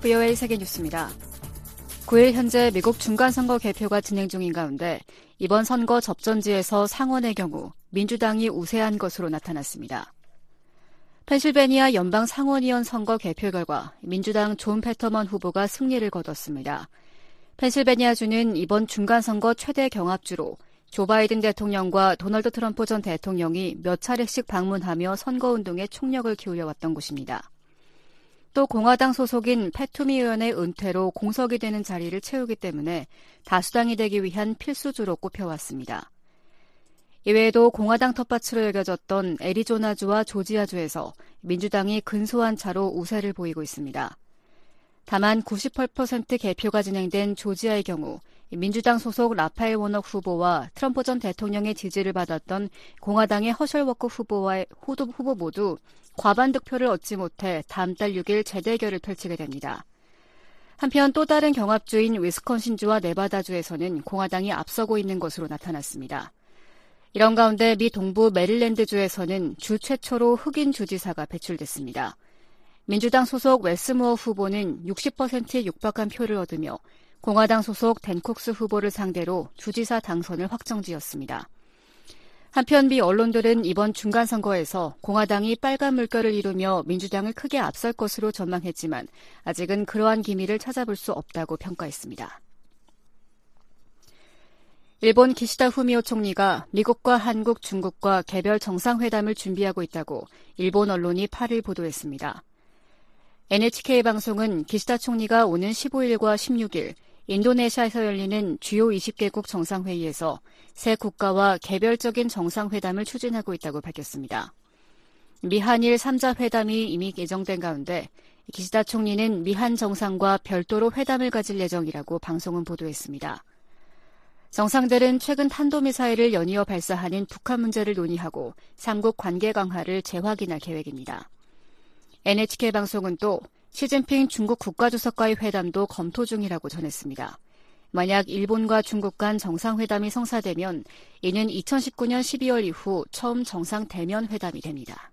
VOA 세계뉴스입니다. 9일 현재 미국 중간선거 개표가 진행 중인 가운데 이번 선거 접전지에서 상원의 경우 민주당이 우세한 것으로 나타났습니다. 펜실베니아 연방 상원의원 선거 개표 결과 민주당 존 패터먼 후보가 승리를 거뒀습니다. 펜실베니아주는 이번 중간선거 최대 경합주로 조 바이든 대통령과 도널드 트럼프 전 대통령이 몇 차례씩 방문하며 선거운동에 총력을 기울여왔던 곳입니다. 또 공화당 소속인 패투미 의원의 은퇴로 공석이 되는 자리를 채우기 때문에 다수당이 되기 위한 필수주로 꼽혀왔습니다. 이외에도 공화당 텃밭으로 여겨졌던 애리조나주와 조지아주에서 민주당이 근소한 차로 우세를 보이고 있습니다. 다만 98% 개표가 진행된 조지아의 경우 민주당 소속 라파엘 워너 후보와 트럼프 전 대통령의 지지를 받았던 공화당의 허셜워커 후보 모두 과반 득표를 얻지 못해 다음 달 6일 재대결을 펼치게 됩니다. 한편 또 다른 경합주인 위스콘신주와 네바다주에서는 공화당이 앞서고 있는 것으로 나타났습니다. 이런 가운데 미 동부 메릴랜드주에서는 주 최초로 흑인 주지사가 배출됐습니다. 민주당 소속 웨스무어 후보는 60%에 육박한 표를 얻으며 공화당 소속 댄 콕스 후보를 상대로 주지사 당선을 확정지었습니다. 한편 미 언론들은 이번 중간선거에서 공화당이 빨간 물결을 이루며 민주당을 크게 앞설 것으로 전망했지만 아직은 그러한 기미를 찾아볼 수 없다고 평가했습니다. 일본 기시다 후미오 총리가 미국과 한국, 중국과 개별 정상회담을 준비하고 있다고 일본 언론이 8일 보도했습니다. NHK 방송은 기시다 총리가 오는 15일과 16일 인도네시아에서 열리는 주요 20개국 정상회의에서 새 국가와 개별적인 정상회담을 추진하고 있다고 밝혔습니다. 미한일 3자 회담이 이미 예정된 가운데 기시다 총리는 미한 정상과 별도로 회담을 가질 예정이라고 방송은 보도했습니다. 정상들은 최근 탄도미사일을 연이어 발사하는 북한 문제를 논의하고 삼국 관계 강화를 재확인할 계획입니다. NHK 방송은 또 시진핑 중국 국가주석과의 회담도 검토 중이라고 전했습니다. 만약 일본과 중국 간 정상회담이 성사되면 이는 2019년 12월 이후 처음 정상 대면 회담이 됩니다.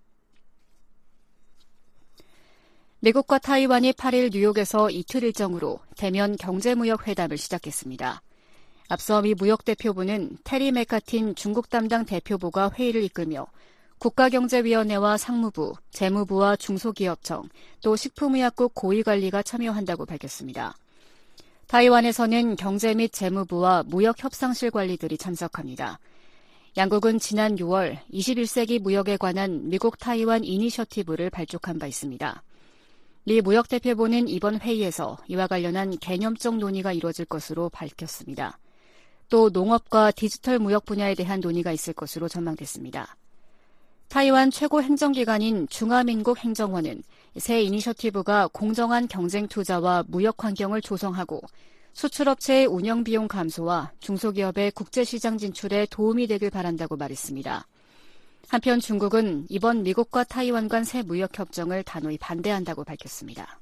미국과 타이완이 8일 뉴욕에서 이틀 일정으로 대면 경제무역 회담을 시작했습니다. 앞서 미 무역대표부는 테리 맥카틴 중국 담당 대표부가 회의를 이끌며 국가경제위원회와 상무부, 재무부와 중소기업청, 또 식품의약국 고위관리가 참여한다고 밝혔습니다. 타이완에서는 경제 및 재무부와 무역협상실 관리들이 참석합니다. 양국은 지난 6월 21세기 무역에 관한 미국 타이완 이니셔티브를 발족한 바 있습니다. 미 무역대표부는 이번 회의에서 이와 관련한 개념적 논의가 이루어질 것으로 밝혔습니다. 또 농업과 디지털 무역 분야에 대한 논의가 있을 것으로 전망됐습니다. 타이완 최고 행정기관인 중화민국 행정원은 새 이니셔티브가 공정한 경쟁 투자와 무역 환경을 조성하고 수출업체의 운영비용 감소와 중소기업의 국제시장 진출에 도움이 되길 바란다고 말했습니다. 한편 중국은 이번 미국과 타이완 간 새 무역협정을 단호히 반대한다고 밝혔습니다.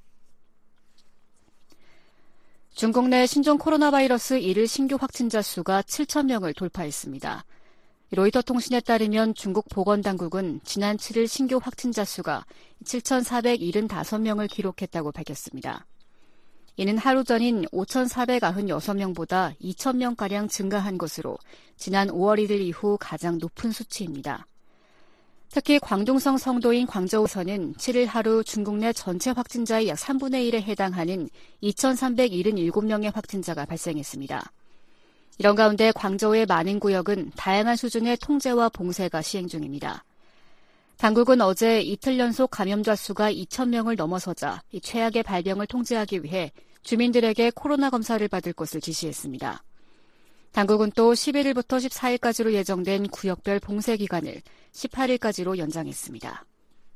중국 내 신종 코로나 바이러스 1일 신규 확진자 수가 7,000명을 돌파했습니다. 로이터 통신에 따르면 중국 보건당국은 지난 7일 신규 확진자 수가 7,475명을 기록했다고 밝혔습니다. 이는 하루 전인 5,496명보다 2,000명가량 증가한 것으로 지난 5월 1일 이후 가장 높은 수치입니다. 특히 광둥성 성도인 광저우에서는 7일 하루 중국 내 전체 확진자의 약 3분의 1에 해당하는 2,377명의 확진자가 발생했습니다. 이런 가운데 광저우의 많은 구역은 다양한 수준의 통제와 봉쇄가 시행 중입니다. 당국은 어제 이틀 연속 감염자 수가 2,000명을 넘어서자 이 최악의 발병을 통제하기 위해 주민들에게 코로나 검사를 받을 것을 지시했습니다. 당국은 또 11일부터 14일까지로 예정된 구역별 봉쇄 기간을 18일까지로 연장했습니다.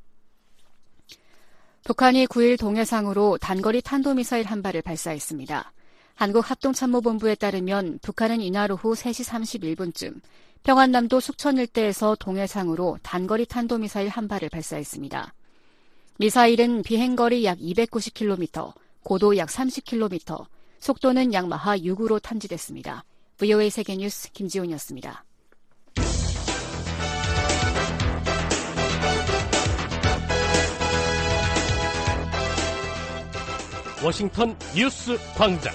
북한이 9일 동해상으로 단거리 탄도미사일 한 발을 발사했습니다. 한국합동참모본부에 따르면 북한은 이날 오후 3시 31분쯤 평안남도 숙천 일대에서 동해상으로 단거리 탄도미사일 한 발을 발사했습니다. 미사일은 비행거리 약 290km, 고도 약 30km, 속도는 약 마하 6으로 탐지됐습니다. VOA 세계뉴스 김지훈이었습니다. 워싱턴 뉴스 광장.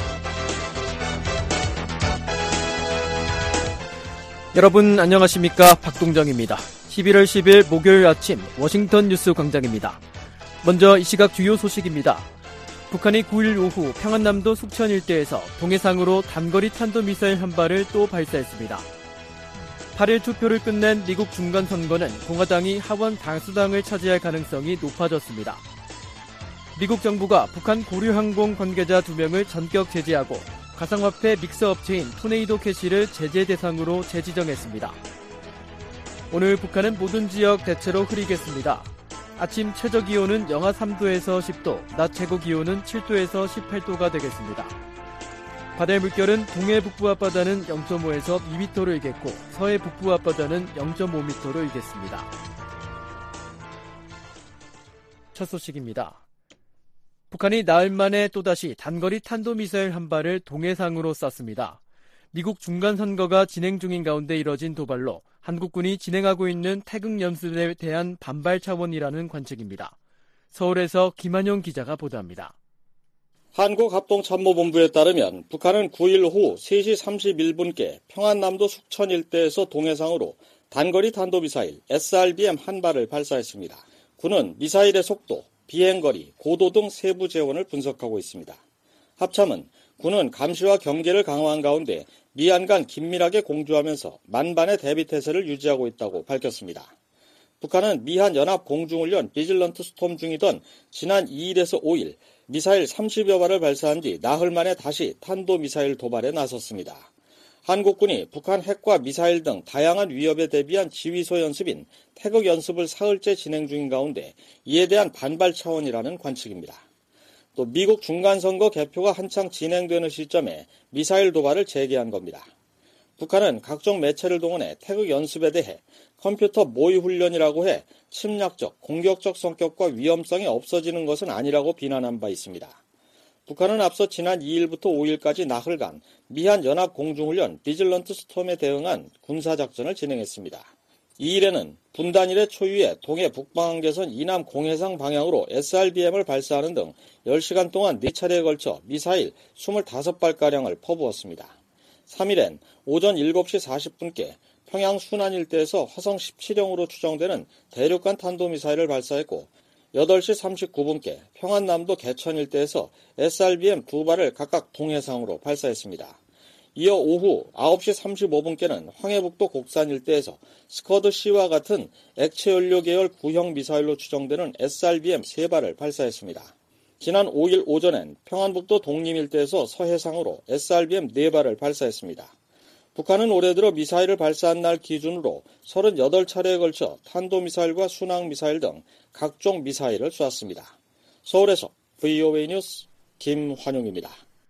여러분 안녕하십니까? 박동정입니다. 11월 10일 목요일 아침 워싱턴 뉴스 광장입니다. 먼저 이 시각 주요 소식입니다. 북한이 9일 오후 평안남도 숙천 일대에서 동해상으로 단거리 탄도미사일 한 발을 또 발사했습니다. 8일 투표를 끝낸 미국 중간선거는 공화당이 하원 다수당을 차지할 가능성이 높아졌습니다. 미국 정부가 북한 고려항공 관계자 2명을 전격 제재하고 가상화폐 믹서 업체인 토네이도 캐시를 제재 대상으로 재지정했습니다. 오늘 북한은 모든 지역 대체로 흐리겠습니다. 아침 최저기온은 영하 3도에서 10도, 낮 최고기온은 7도에서 18도가 되겠습니다. 바다의 물결은 동해 북부 앞바다는 0.5에서 2m로 일겠고 서해 북부 앞바다는 0.5m로 일겠습니다. 첫 소식입니다. 북한이 나흘 만에 또다시 단거리 탄도미사일 한 발을 동해상으로 쐈습니다. 미국 중간선거가 진행 중인 가운데 이뤄진 도발로 한국군이 진행하고 있는 태극 연습에 대한 반발 차원이라는 관측입니다. 서울에서 김한용 기자가 보도합니다. 한국합동참모본부에 따르면 북한은 9일 오후 3시 31분께 평안남도 숙천 일대에서 동해상으로 단거리 탄도미사일 SRBM 한 발을 발사했습니다. 군은 미사일의 속도, 비행거리, 고도 등 세부 재원을 분석하고 있습니다. 합참은 군은 감시와 경계를 강화한 가운데 미한 간 긴밀하게 공조하면서 만반의 대비태세를 유지하고 있다고 밝혔습니다. 북한은 미한 연합공중훈련 비질런트 스톰 중이던 지난 2일에서 5일 미사일 30여 발을 발사한 뒤 나흘 만에 다시 탄도미사일 도발에 나섰습니다. 한국군이 북한 핵과 미사일 등 다양한 위협에 대비한 지휘소 연습인 태극 연습을 사흘째 진행 중인 가운데 이에 대한 반발 차원이라는 관측입니다. 또 미국 중간선거 개표가 한창 진행되는 시점에 미사일 도발을 재개한 겁니다. 북한은 각종 매체를 동원해 태극 연습에 대해 컴퓨터 모의 훈련이라고 해 침략적, 공격적 성격과 위험성이 없어지는 것은 아니라고 비난한 바 있습니다. 북한은 앞서 지난 2일부터 5일까지 나흘간 미한 연합공중훈련 비질런트 스톰에 대응한 군사작전을 진행했습니다. 2일에는 분단일의 초유의 동해 북방한계선 이남 공해상 방향으로 SRBM을 발사하는 등 10시간 동안 4차례에 걸쳐 미사일 25발가량을 퍼부었습니다. 3일엔 오전 7시 40분께 평양 순안 일대에서 화성 17형으로 추정되는 대륙간 탄도미사일을 발사했고 8시 39분께 평안남도 개천 일대에서 SRBM 2발을 각각 동해상으로 발사했습니다. 이어 오후 9시 35분께는 황해북도 곡산 일대에서 스커드-C와 같은 액체연료 계열 구형 미사일로 추정되는 SRBM 3발을 발사했습니다. 지난 5일 오전엔 평안북도 독림 일대에서 서해상으로 SRBM 4발을 발사했습니다. 북한은 올해 들어 미사일을 발사한 날 기준으로 38차례에 걸쳐 탄도미사일과 순항미사일 등 각종 미사일을 쏘았습니다. 서울에서 VOA 뉴스 김환용입니다.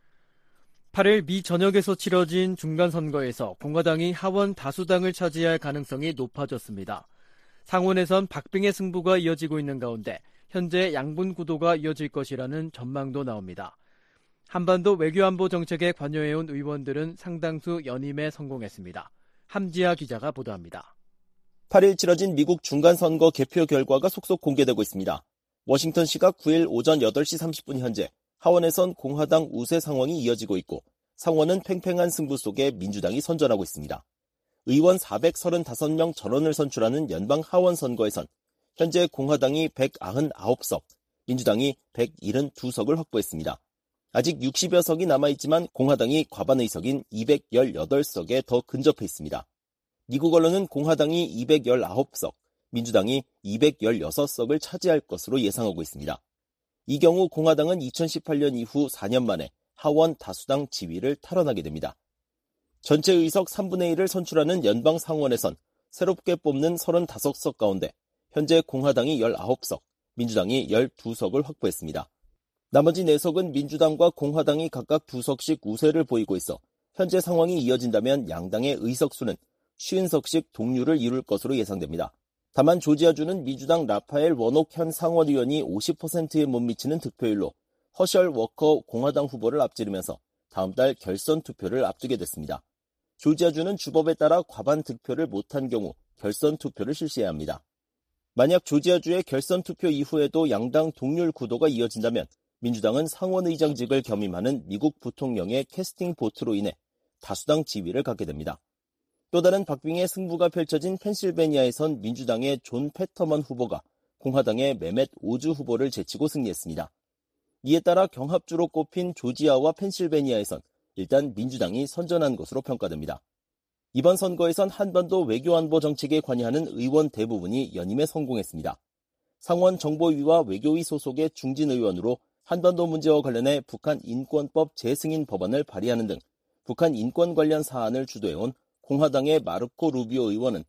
8일 미 전역에서 치러진 중간선거에서 공화당이 하원 다수당을 차지할 가능성이 높아졌습니다. 상원에선 박빙의 승부가 이어지고 있는 가운데 현재 양분 구도가 이어질 것이라는 전망도 나옵니다. 한반도 외교안보 정책에 관여해온 의원들은 상당수 연임에 성공했습니다. 함지아 기자가 보도합니다. 8일 치러진 미국 중간선거 개표 결과가 속속 공개되고 있습니다. 워싱턴 시각 9일 오전 8시 30분 현재 하원에선 공화당 우세 상황이 이어지고 있고 상원은 팽팽한 승부 속에 민주당이 선전하고 있습니다. 의원 435명 전원을 선출하는 연방 하원 선거에선 현재 공화당이 199석, 민주당이 172석을 확보했습니다. 아직 60여 석이 남아있지만 공화당이 과반 의석인 218석에 더 근접해 있습니다. 미국 언론은 공화당이 219석, 민주당이 216석을 차지할 것으로 예상하고 있습니다. 이 경우 공화당은 2018년 이후 4년 만에 하원 다수당 지위를 탈환하게 됩니다. 전체 의석 3분의 1을 선출하는 연방 상원에선 새롭게 뽑는 35석 가운데 현재 공화당이 19석, 민주당이 12석을 확보했습니다. 나머지 4석은 민주당과 공화당이 각각 2석씩 우세를 보이고 있어 현재 상황이 이어진다면 양당의 의석수는 50석씩 동률을 이룰 것으로 예상됩니다. 다만 조지아주는 민주당 라파엘 워녹 현 상원의원이 50%에 못 미치는 득표율로 허셜 워커 공화당 후보를 앞지르면서 다음 달 결선 투표를 앞두게 됐습니다. 조지아주는 주법에 따라 과반 득표를 못한 경우 결선 투표를 실시해야 합니다. 만약 조지아주의 결선 투표 이후에도 양당 동률 구도가 이어진다면 민주당은 상원의장직을 겸임하는 미국 부통령의 캐스팅 보트로 인해 다수당 지위를 갖게 됩니다. 또 다른 박빙의 승부가 펼쳐진 펜실베니아에선 민주당의 존 패터먼 후보가 공화당의 메멧 오즈 후보를 제치고 승리했습니다. 이에 따라 경합주로 꼽힌 조지아와 펜실베니아에선 일단 민주당이 선전한 것으로 평가됩니다. 이번 선거에선 한반도 외교안보 정책에 관여하는 의원 대부분이 연임에 성공했습니다. 상원 정보위와 외교위 소속의 중진 의원으로 한반도 문제와 관련해 북한 인권법 재승인 법안을 발의하는 등 북한 인권 관련 사안을 주도해온 공화당의 마르코 루비오 의원은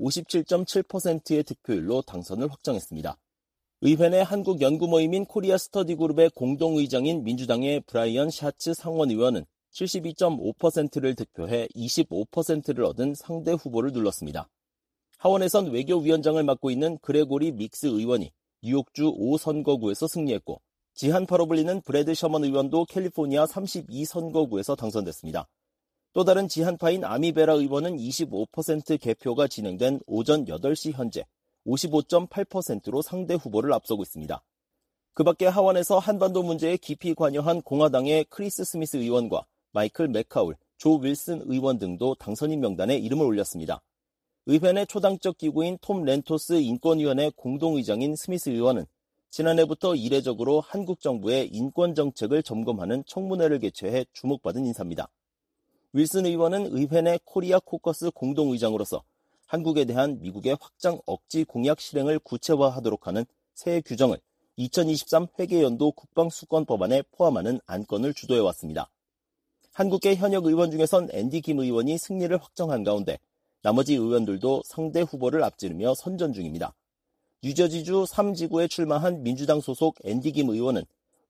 57.7%의 득표율로 당선을 확정했습니다. 의회 내 한국 연구 모임인 코리아 스터디 그룹의 공동의장인 민주당의 브라이언 샤츠 상원의원은 72.5%를 득표해 25%를 얻은 상대 후보를 눌렀습니다. 하원에선 외교위원장을 맡고 있는 그레고리 믹스 의원이 뉴욕주 5선거구에서 승리했고 지한파로 불리는 브래드 셔먼 의원도 캘리포니아 32선거구에서 당선됐습니다. 또 다른 지한파인 아미베라 의원은 25% 개표가 진행된 오전 8시 현재 55.8%로 상대 후보를 앞서고 있습니다. 그 밖에 하원에서 한반도 문제에 깊이 관여한 공화당의 크리스 스미스 의원과 마이클 맥카울, 조 윌슨 의원 등도 당선인 명단에 이름을 올렸습니다. 의회 내 초당적 기구인 톰 렌토스 인권위원회 공동의장인 스미스 의원은 지난해부터 이례적으로 한국 정부의 인권 정책을 점검하는 청문회를 개최해 주목받은 인사입니다. 윌슨 의원은 의회 내 코리아 코커스 공동의장으로서 한국에 대한 미국의 확장 억지 공약 실행을 구체화하도록 하는 새 규정을 2023 회계연도 국방수권법안에 포함하는 안건을 주도해왔습니다. 한국계 현역 의원 중에선 앤디 김 의원이 승리를 확정한 가운데 나머지 의원들도 상대 후보를 앞지르며 선전 중입니다. 뉴저지주 3지구에 출마한 민주당 소속 앤디 김 의원은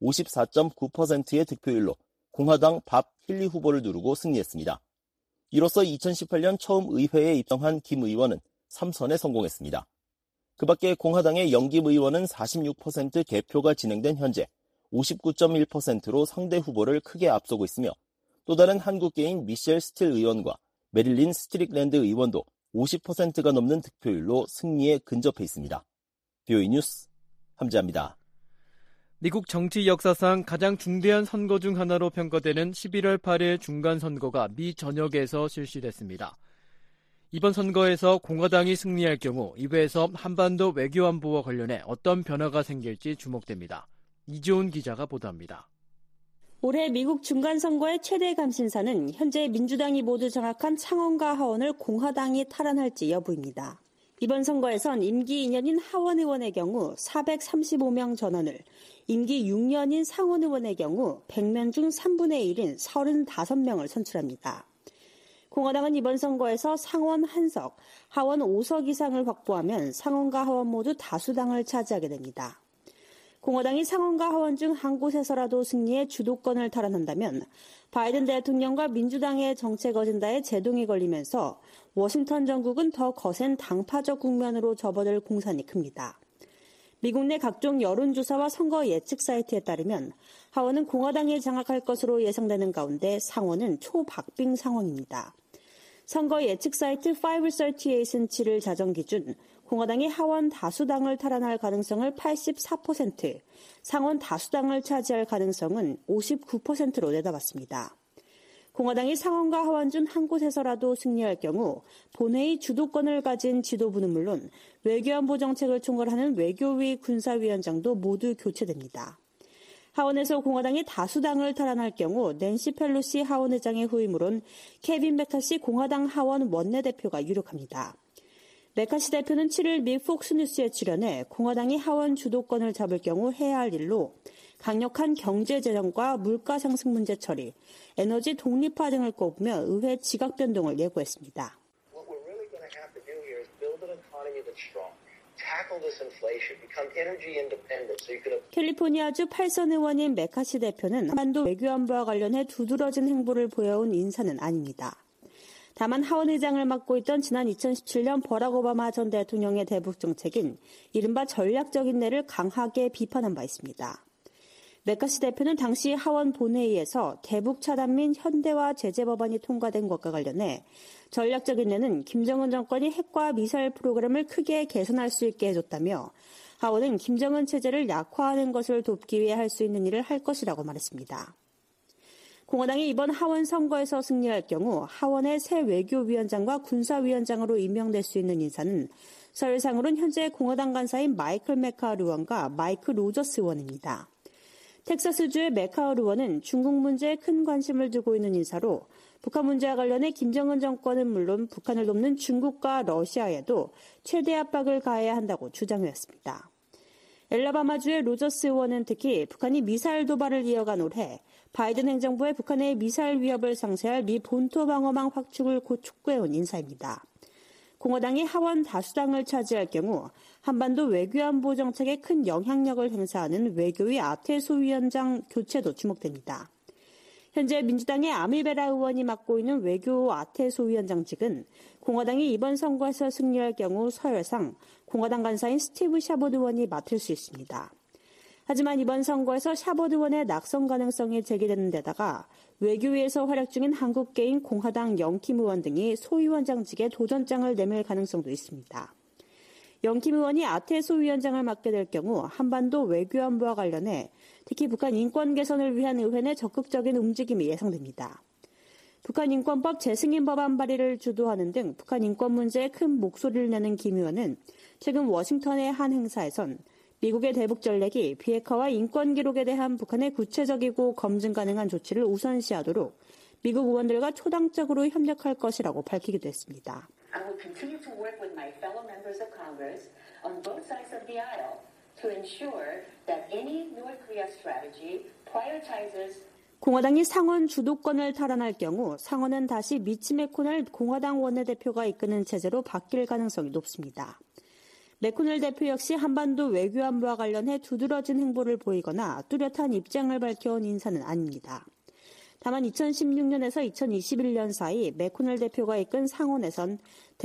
54.9%의 득표율로 공화당 밥 힐리 후보를 누르고 승리했습니다. 이로써 2018년 처음 의회에 입성한 김 의원은 3선에 성공했습니다. 그 밖에 공화당의 영김 의원은 46% 개표가 진행된 현재 59.1%로 상대 후보를 크게 앞서고 있으며 또 다른 한국계인 미셸 스틸 의원과 메릴린 스트릭랜드 의원도 50%가 넘는 득표율로 승리에 근접해 있습니다. BOE 뉴스 함재합니다. 미국 정치 역사상 가장 중대한 선거 중 하나로 평가되는 11월 8일 중간선거가 미 전역에서 실시됐습니다. 이번 선거에서 공화당이 승리할 경우 이후에서 한반도 외교안보와 관련해 어떤 변화가 생길지 주목됩니다. 이지훈 기자가 보도합니다. 올해 미국 중간선거의 최대 관심사는 현재 민주당이 모두 장악한 상원과 하원을 공화당이 탈환할지 여부입니다. 이번 선거에선 임기 2년인 하원 의원의 경우 435명 전원을, 임기 6년인 상원 의원의 경우 100명 중 3분의 1인 35명을 선출합니다. 공화당은 이번 선거에서 상원 1석, 하원 5석 이상을 확보하면 상원과 하원 모두 다수당을 차지하게 됩니다. 공화당이 상원과 하원 중 한 곳에서라도 승리해 주도권을 탈환한다면 바이든 대통령과 민주당의 정책 어젠다에 제동이 걸리면서 워싱턴 정국은 더 거센 당파적 국면으로 접어들 공산이 큽니다. 미국 내 각종 여론조사와 선거 예측 사이트에 따르면 하원은 공화당이 장악할 것으로 예상되는 가운데 상원은 초박빙 상황입니다. 선거 예측 사이트 538은 7일 자정 기준 공화당이 하원 다수당을 탈환할 가능성을 84%, 상원 다수당을 차지할 가능성은 59%로 내다봤습니다. 공화당이 상원과 하원 중 한 곳에서라도 승리할 경우 본회의 주도권을 가진 지도부는 물론 외교안보 정책을 총괄하는 외교위 군사위원장도 모두 교체됩니다. 하원에서 공화당이 다수당을 탈환할 경우 낸시 펠로시 하원 의장의 후임으론 케빈 메카시 공화당 하원 원내대표가 유력합니다. 메카시 대표는 7일 미 폭스뉴스에 출연해 공화당이 하원 주도권을 잡을 경우 해야 할 일로 강력한 경제재정과 물가 상승 문제 처리, 에너지 독립화 등을 꼽으며 의회 지각 변동을 예고했습니다. 캘리포니아주 8선 의원인 메카시 대표는 한반도 외교안보와 관련해 두드러진 행보를 보여온 인사는 아닙니다. 다만 하원 의장을 맡고 있던 지난 2017년 버락 오바마 전 대통령의 대북 정책인 이른바 전략적 인내를 강하게 비판한 바 있습니다. 메카시 대표는 당시 하원 본회의에서 대북 차단 및 현대화 제재 법안이 통과된 것과 관련해 전략적 인내는 김정은 정권이 핵과 미사일 프로그램을 크게 개선할 수 있게 해줬다며 하원은 김정은 체제를 약화하는 것을 돕기 위해 할 수 있는 일을 할 것이라고 말했습니다. 공화당이 이번 하원 선거에서 승리할 경우 하원의 새 외교위원장과 군사위원장으로 임명될 수 있는 인사는 서열상으로는 현재 공화당 간사인 마이클 맥카우 의원과 마이크 로저스 의원입니다. 텍사스주의 맥카우 의원은 중국 문제에 큰 관심을 두고 있는 인사로 북한 문제와 관련해 김정은 정권은 물론 북한을 돕는 중국과 러시아에도 최대 압박을 가해야 한다고 주장했습니다. 엘라바마주의 로저스 의원은 특히 북한이 미사일 도발을 이어간 올해 바이든 행정부의 북한의 미사일 위협을 상쇄할 미 본토 방어망 확충을 촉구해온 인사입니다. 공화당이 하원 다수당을 차지할 경우 한반도 외교안보 정책에 큰 영향력을 행사하는 외교위 아테소 위원장 교체도 주목됩니다. 현재 민주당의 아미베라 의원이 맡고 있는 외교 아테소 위원장직은 공화당이 이번 선거에서 승리할 경우 서열상 공화당 간사인 스티브 샤봇 의원이 맡을 수 있습니다. 하지만 이번 선거에서 샤봇 의원의 낙선 가능성이 제기되는 데다가 외교위에서 활약 중인 한국계인 공화당 영킴 의원 등이 소위원장직에 도전장을 내밀 가능성도 있습니다. 영킴 의원이 아테소 위원장을 맡게 될 경우 한반도 외교안보와 관련해 특히 북한 인권 개선을 위한 의회 내 적극적인 움직임이 예상됩니다. 북한 인권법 재승인 법안 발의를 주도하는 등 북한 인권 문제에 큰 목소리를 내는 김 의원은 최근 워싱턴의 한 행사에선 미국의 대북 전략이 비핵화와 인권 기록에 대한 북한의 구체적이고 검증 가능한 조치를 우선시하도록 미국 의원들과 초당적으로 협력할 것이라고 밝히기도 했습니다. I will continue to work with my fellow members of Congress on both sides of the aisle to ensure that any North Korea strategy prioritizes 공화당이 상원 주도권을 탈환할 경우 상원은 다시 미치 맥코넬 공화당 원내대표가 이끄는 체제로 바뀔 가능성이 높습니다. 맥코넬 대표 역시 한반도 외교안보와 관련해 두드러진 행보를 보이거나 뚜렷한 입장을 밝혀온 인사는 아닙니다. 다만 2016년에서 2021년 사이 맥코넬 대표가 이끈 상원에선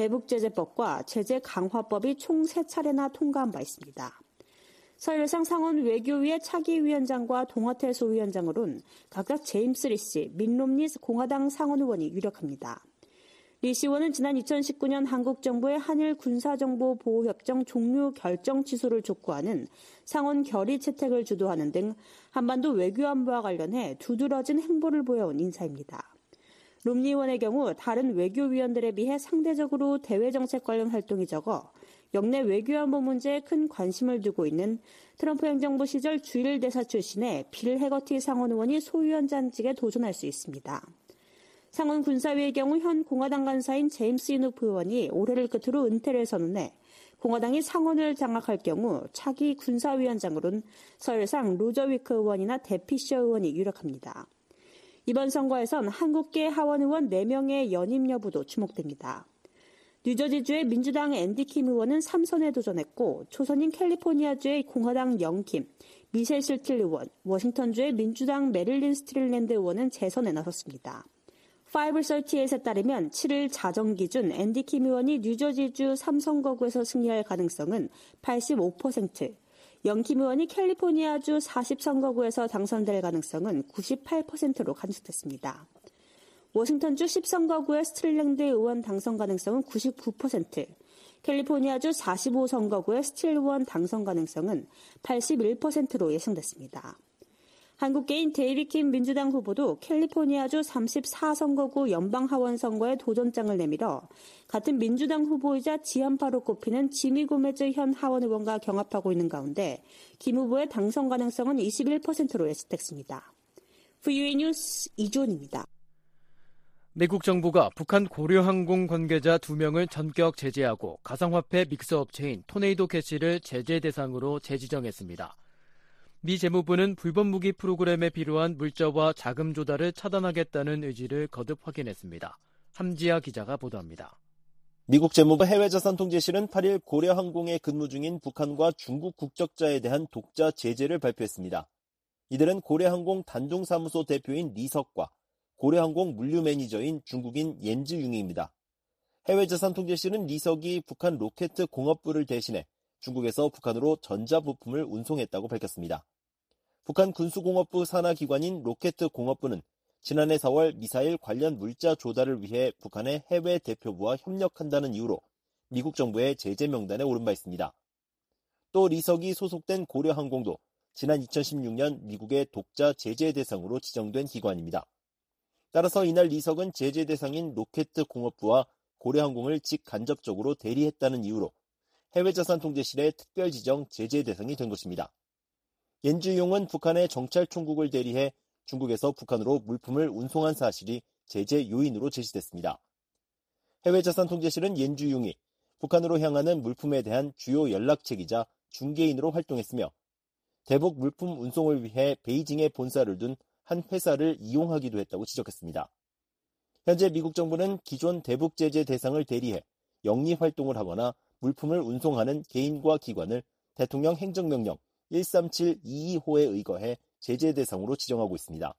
대북제재법과 제재 강화법이 총 3차례나 통과한 바 있습니다. 서열상 상원 외교위의 차기 위원장과 동아태 소위원장으로는 각각 제임스 리씨, 민 롬니 공화당 상원 의원이 유력합니다. 리씨 의원은 지난 2019년 한국 정부의 한일 군사정보 보호협정 종료 결정 취소를 촉구하는 상원 결의 채택을 주도하는 등 한반도 외교안보와 관련해 두드러진 행보를 보여온 인사입니다. 롬니 의원의 경우 다른 외교위원들에 비해 상대적으로 대외정책 관련 활동이 적어 역내 외교안보 문제에 큰 관심을 두고 있는 트럼프 행정부 시절 주일 대사 출신의 빌 해거티 상원 의원이 소위원장직에 도전할 수 있습니다. 상원 군사위의 경우 현 공화당 간사인 제임스 이누프 의원이 올해를 끝으로 은퇴를 선언해 공화당이 상원을 장악할 경우 차기 군사위원장으로는 서열상 로저 위크 의원이나 데피셔 의원이 유력합니다. 이번 선거에선 한국계 하원 의원 4명의 연임 여부도 주목됩니다. 뉴저지주의 민주당 앤디 킴 의원은 3선에 도전했고 초선인 캘리포니아주의 공화당 영킴, 미셸 실틸 의원, 워싱턴주의 민주당 메릴린 스트릴랜드 의원은 재선에 나섰습니다. 538에 따르면 7일 자정 기준 앤디 킴 의원이 뉴저지주 3선거구에서 승리할 가능성은 85%, 영킴 의원이 캘리포니아주 40선거구에서 당선될 가능성은 98%로 간축됐습니다. 워싱턴주 10선거구의 스틸랜드 의원 당선 가능성은 99%, 캘리포니아주 45선거구의 스틸 의원 당선 가능성은 81%로 예상됐습니다. 한국계인 데이빗 킴 민주당 후보도 캘리포니아주 34선거구 연방하원 선거에 도전장을 내밀어 같은 민주당 후보이자 지한파로 꼽히는 지미 고메즈 현 하원 의원과 경합하고 있는 가운데 김 후보의 당선 가능성은 21%로 예측됐습니다. VOA 뉴스 이주원입니다. 미국 정부가 북한 고려항공 관계자 2명을 전격 제재하고 가상화폐 믹스업체인 토네이도 캐시를 제재 대상으로 재지정했습니다. 미 재무부는 불법 무기 프로그램에 필요한 물자와 자금 조달을 차단하겠다는 의지를 거듭 확인했습니다. 함지아 기자가 보도합니다. 미국 재무부 해외자산통제실은 8일 고려항공에 근무 중인 북한과 중국 국적자에 대한 독자 제재를 발표했습니다. 이들은 고려항공 단종사무소 대표인 리석과 고려항공 물류 매니저인 중국인 옌즈융입니다. 해외자산통제실은 리석이 북한 로켓 공업부를 대신해 중국에서 북한으로 전자부품을 운송했다고 밝혔습니다. 북한 군수공업부 산하기관인 로켓 공업부는 지난해 4월 미사일 관련 물자 조달을 위해 북한의 해외 대표부와 협력한다는 이유로 미국 정부의 제재 명단에 오른 바 있습니다. 또 리석이 소속된 고려항공도 지난 2016년 미국의 독자 제재 대상으로 지정된 기관입니다. 따라서 이날 리석은 제재 대상인 로켓공업부와 고려항공을 직간접적으로 대리했다는 이유로 해외자산통제실의 특별 지정 제재 대상이 된 것입니다. 옌주용은 북한의 정찰총국을 대리해 중국에서 북한으로 물품을 운송한 사실이 제재 요인으로 제시됐습니다. 해외자산통제실은 옌주용이 북한으로 향하는 물품에 대한 주요 연락책이자 중개인으로 활동했으며 대북 물품 운송을 위해 베이징에 본사를 둔 한 회사를 이용하기도 했다고 지적했습니다. 현재 미국 정부는 기존 대북 제재 대상을 대리해 영리 활동을 하거나 물품을 운송하는 개인과 기관을 대통령 행정명령 13722호에 의거해 제재 대상으로 지정하고 있습니다.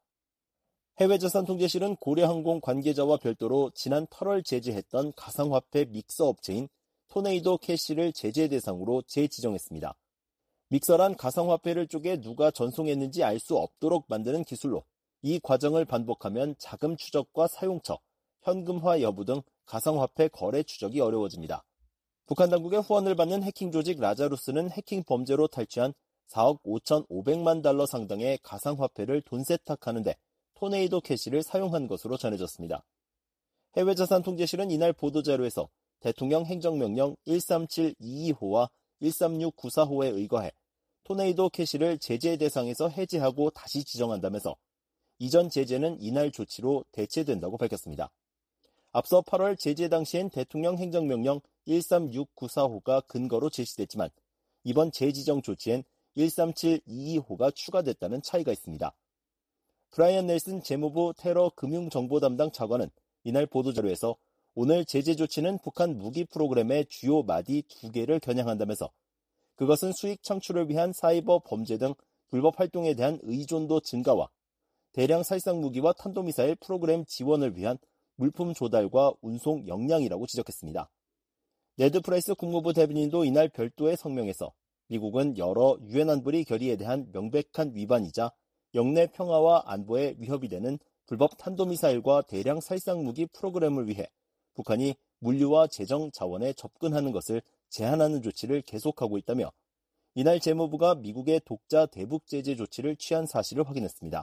해외자산통제실은 고려항공 관계자와 별도로 지난 8월 제재했던 가상화폐 믹서 업체인 토네이도 캐시를 제재 대상으로 재지정했습니다. 믹서란 가상화폐를 쪼개 누가 전송했는지 알 수 없도록 만드는 기술로 이 과정을 반복하면 자금 추적과 사용처, 현금화 여부 등 가상화폐 거래 추적이 어려워집니다. 북한 당국의 후원을 받는 해킹 조직 라자루스는 해킹 범죄로 탈취한 4억 5,500만 달러 상당의 가상화폐를 돈 세탁하는데 토네이도 캐시를 사용한 것으로 전해졌습니다. 해외자산통제실은 이날 보도자료에서 대통령 행정명령 13722호와 13694호에 의거해 토네이도 캐시를 제재 대상에서 해제하고 다시 지정한다면서 이전 제재는 이날 조치로 대체된다고 밝혔습니다. 앞서 8월 제재 당시엔 대통령 행정명령 13694호가 근거로 제시됐지만 이번 재지정 조치엔 13722호가 추가됐다는 차이가 있습니다. 브라이언 넬슨 재무부 테러 금융정보 담당 차관은 이날 보도자료에서 오늘 제재 조치는 북한 무기 프로그램의 주요 마디 2개를 겨냥한다면서 그것은 수익 창출을 위한 사이버 범죄 등 불법 활동에 대한 의존도 증가와 대량 살상 무기와 탄도미사일 프로그램 지원을 위한 물품 조달과 운송 역량이라고 지적했습니다. 네드 프라이스 국무부 대변인도 이날 별도의 성명에서 미국은 여러 유엔 안보리 결의에 대한 명백한 위반이자 영내 평화와 안보에 위협이 되는 불법 탄도미사일과 대량 살상 무기 프로그램을 위해 북한이 물류와 재정 자원에 접근하는 것을 제한하는 조치를 계속하고 있다며 이날 재무부가 미국의 독자 대북 제재 조치를 취한 사실을 확인했습니다.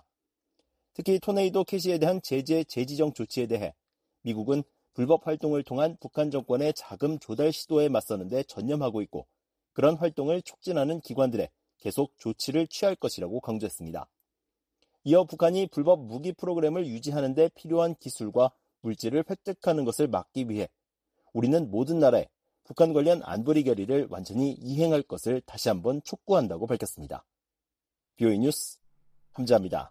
특히 토네이도 캐시에 대한 제재 재지정 조치에 대해 미국은 불법 활동을 통한 북한 정권의 자금 조달 시도에 맞서는 데 전념하고 있고 그런 활동을 촉진하는 기관들에 계속 조치를 취할 것이라고 강조했습니다. 이어 북한이 불법 무기 프로그램을 유지하는 데 필요한 기술과 물질을 획득하는 것을 막기 위해 우리는 모든 나라에 북한 관련 안보리 결의를 완전히 이행할 것을 다시 한번 촉구한다고 밝혔습니다. BOE 뉴스 함자합니다.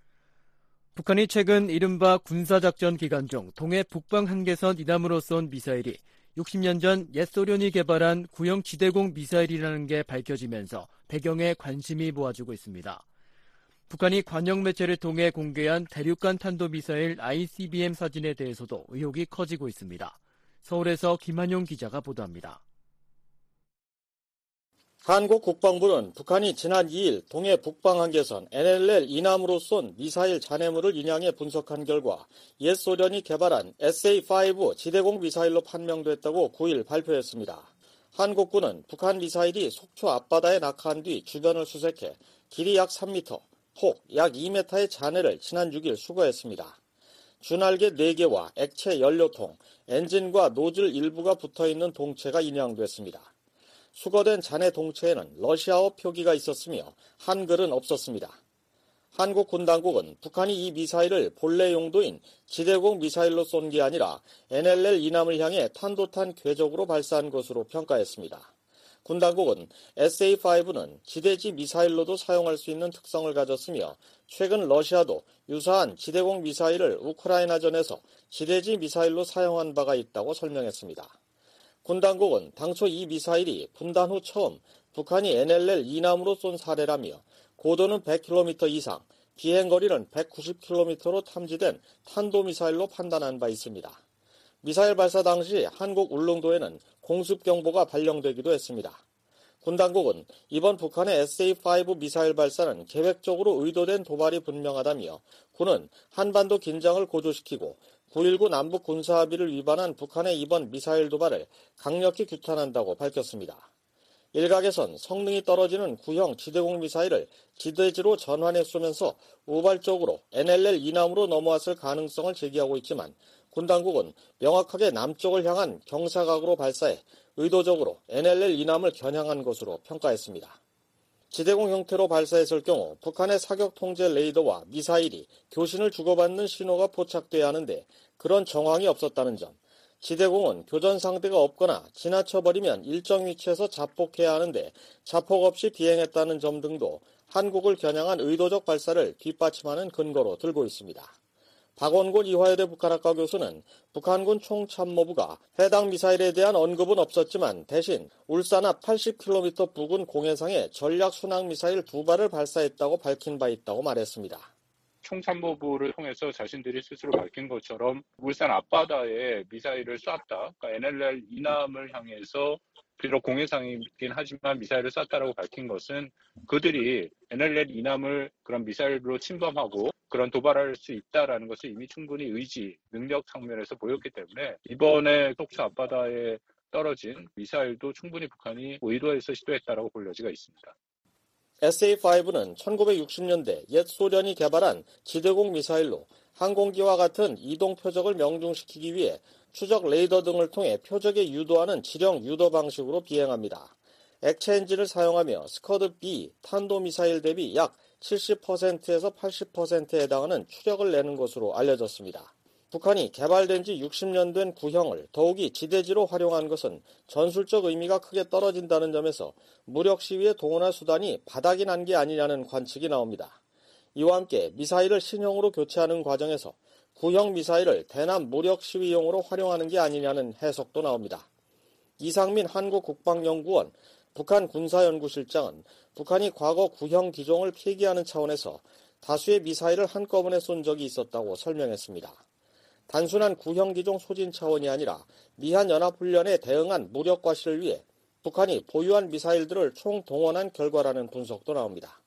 북한이 최근 이른바 군사작전 기간 중 동해 북방 한계선 이남으로 쏜 미사일이 60년 전 옛 소련이 개발한 구형 지대공 미사일이라는 게 밝혀지면서 배경에 관심이 모아지고 있습니다. 북한이 관영 매체를 통해 공개한 대륙간 탄도미사일 ICBM 사진에 대해서도 의혹이 커지고 있습니다. 서울에서 김한용 기자가 보도합니다. 한국 국방부는 북한이 지난 2일 동해 북방 한계선 NLL 이남으로 쏜 미사일 잔해물을 인양해 분석한 결과 옛 소련이 개발한 SA-5 지대공 미사일로 판명됐다고 9일 발표했습니다. 한국군은 북한 미사일이 속초 앞바다에 낙하한 뒤 주변을 수색해 길이 약 3m, 폭 약 2m의 잔해를 지난 6일 수거했습니다. 준알개 4개와 액체 연료통, 엔진과 노즐 일부가 붙어있는 동체가 인양됐습니다. 수거된 잔해 동체에는 러시아어 표기가 있었으며 한글은 없었습니다. 한국 군 당국은 북한이 이 미사일을 본래 용도인 지대공 미사일로 쏜 게 아니라 NLL 이남을 향해 탄도탄 궤적으로 발사한 것으로 평가했습니다. 군 당국은 SA-5는 지대지 미사일로도 사용할 수 있는 특성을 가졌으며 최근 러시아도 유사한 지대공 미사일을 우크라이나전에서 지대지 미사일로 사용한 바가 있다고 설명했습니다. 군 당국은 당초 이 미사일이 분단 후 처음 북한이 NLL 이남으로 쏜 사례라며 고도는 100km 이상, 비행거리는 190km로 탐지된 탄도미사일로 판단한 바 있습니다. 미사일 발사 당시 한국 울릉도에는 공습경보가 발령되기도 했습니다. 군 당국은 이번 북한의 SA-5 미사일 발사는 계획적으로 의도된 도발이 분명하다며 군은 한반도 긴장을 고조시키고 9.19 남북 군사합의를 위반한 북한의 이번 미사일 도발을 강력히 규탄한다고 밝혔습니다. 일각에선 성능이 떨어지는 구형 지대공 미사일을 지대지로 전환해 쏘면서 우발적으로 NLL 이남으로 넘어왔을 가능성을 제기하고 있지만 군 당국은 명확하게 남쪽을 향한 경사각으로 발사해 의도적으로 NLL 이남을 겨냥한 것으로 평가했습니다. 지대공 형태로 발사했을 경우 북한의 사격 통제 레이더와 미사일이 교신을 주고받는 신호가 포착돼야 하는데 그런 정황이 없었다는 점, 지대공은 교전 상대가 없거나 지나쳐버리면 일정 위치에서 자폭해야 하는데 자폭 없이 비행했다는 점 등도 한국을 겨냥한 의도적 발사를 뒷받침하는 근거로 들고 있습니다. 박원곤 이화여대 북한학과 교수는 북한군 총참모부가 해당 미사일에 대한 언급은 없었지만 대신 울산 앞 80km 부근 공해상에 전략 순항 미사일 2발을 발사했다고 밝힌 바 있다고 말했습니다. 총참모부를 통해서 자신들이 스스로 밝힌 것처럼 울산 앞바다에 미사일을 쐈다. 그러니까 NLL 이남을 향해서 비록 공해상이긴 하지만 미사일을 쐈다라고 밝힌 것은 그들이 NLL 이남을 그런 미사일로 침범하고 그런 도발할 수 있다라는 것을 이미 충분히 의지, 능력 측면에서 보였기 때문에 이번에 속초 앞바다에 떨어진 미사일도 충분히 북한이 의도해서 시도했다라고 볼 여지가 있습니다. SA-5는 1960년대 옛 소련이 개발한 지대공 미사일로 항공기와 같은 이동 표적을 명중시키기 위해 추적 레이더 등을 통해 표적에 유도하는 지령 유도 방식으로 비행합니다. 액체 엔진을 사용하며 스커드-B 탄도미사일 대비 약 70%에서 80%에 해당하는 추력을 내는 것으로 알려졌습니다. 북한이 개발된 지 60년 된 구형을 더욱이 지대지로 활용한 것은 전술적 의미가 크게 떨어진다는 점에서 무력 시위에 동원할 수단이 바닥이 난 게 아니냐는 관측이 나옵니다. 이와 함께 미사일을 신형으로 교체하는 과정에서 구형 미사일을 대남 무력 시위용으로 활용하는 게 아니냐는 해석도 나옵니다. 이상민 한국국방연구원 북한 군사연구실장은 북한이 과거 구형 기종을 폐기하는 차원에서 다수의 미사일을 한꺼번에 쏜 적이 있었다고 설명했습니다. 단순한 구형 기종 소진 차원이 아니라 미한연합훈련에 대응한 무력 과시를 위해 북한이 보유한 미사일들을 총동원한 결과라는 분석도 나옵니다.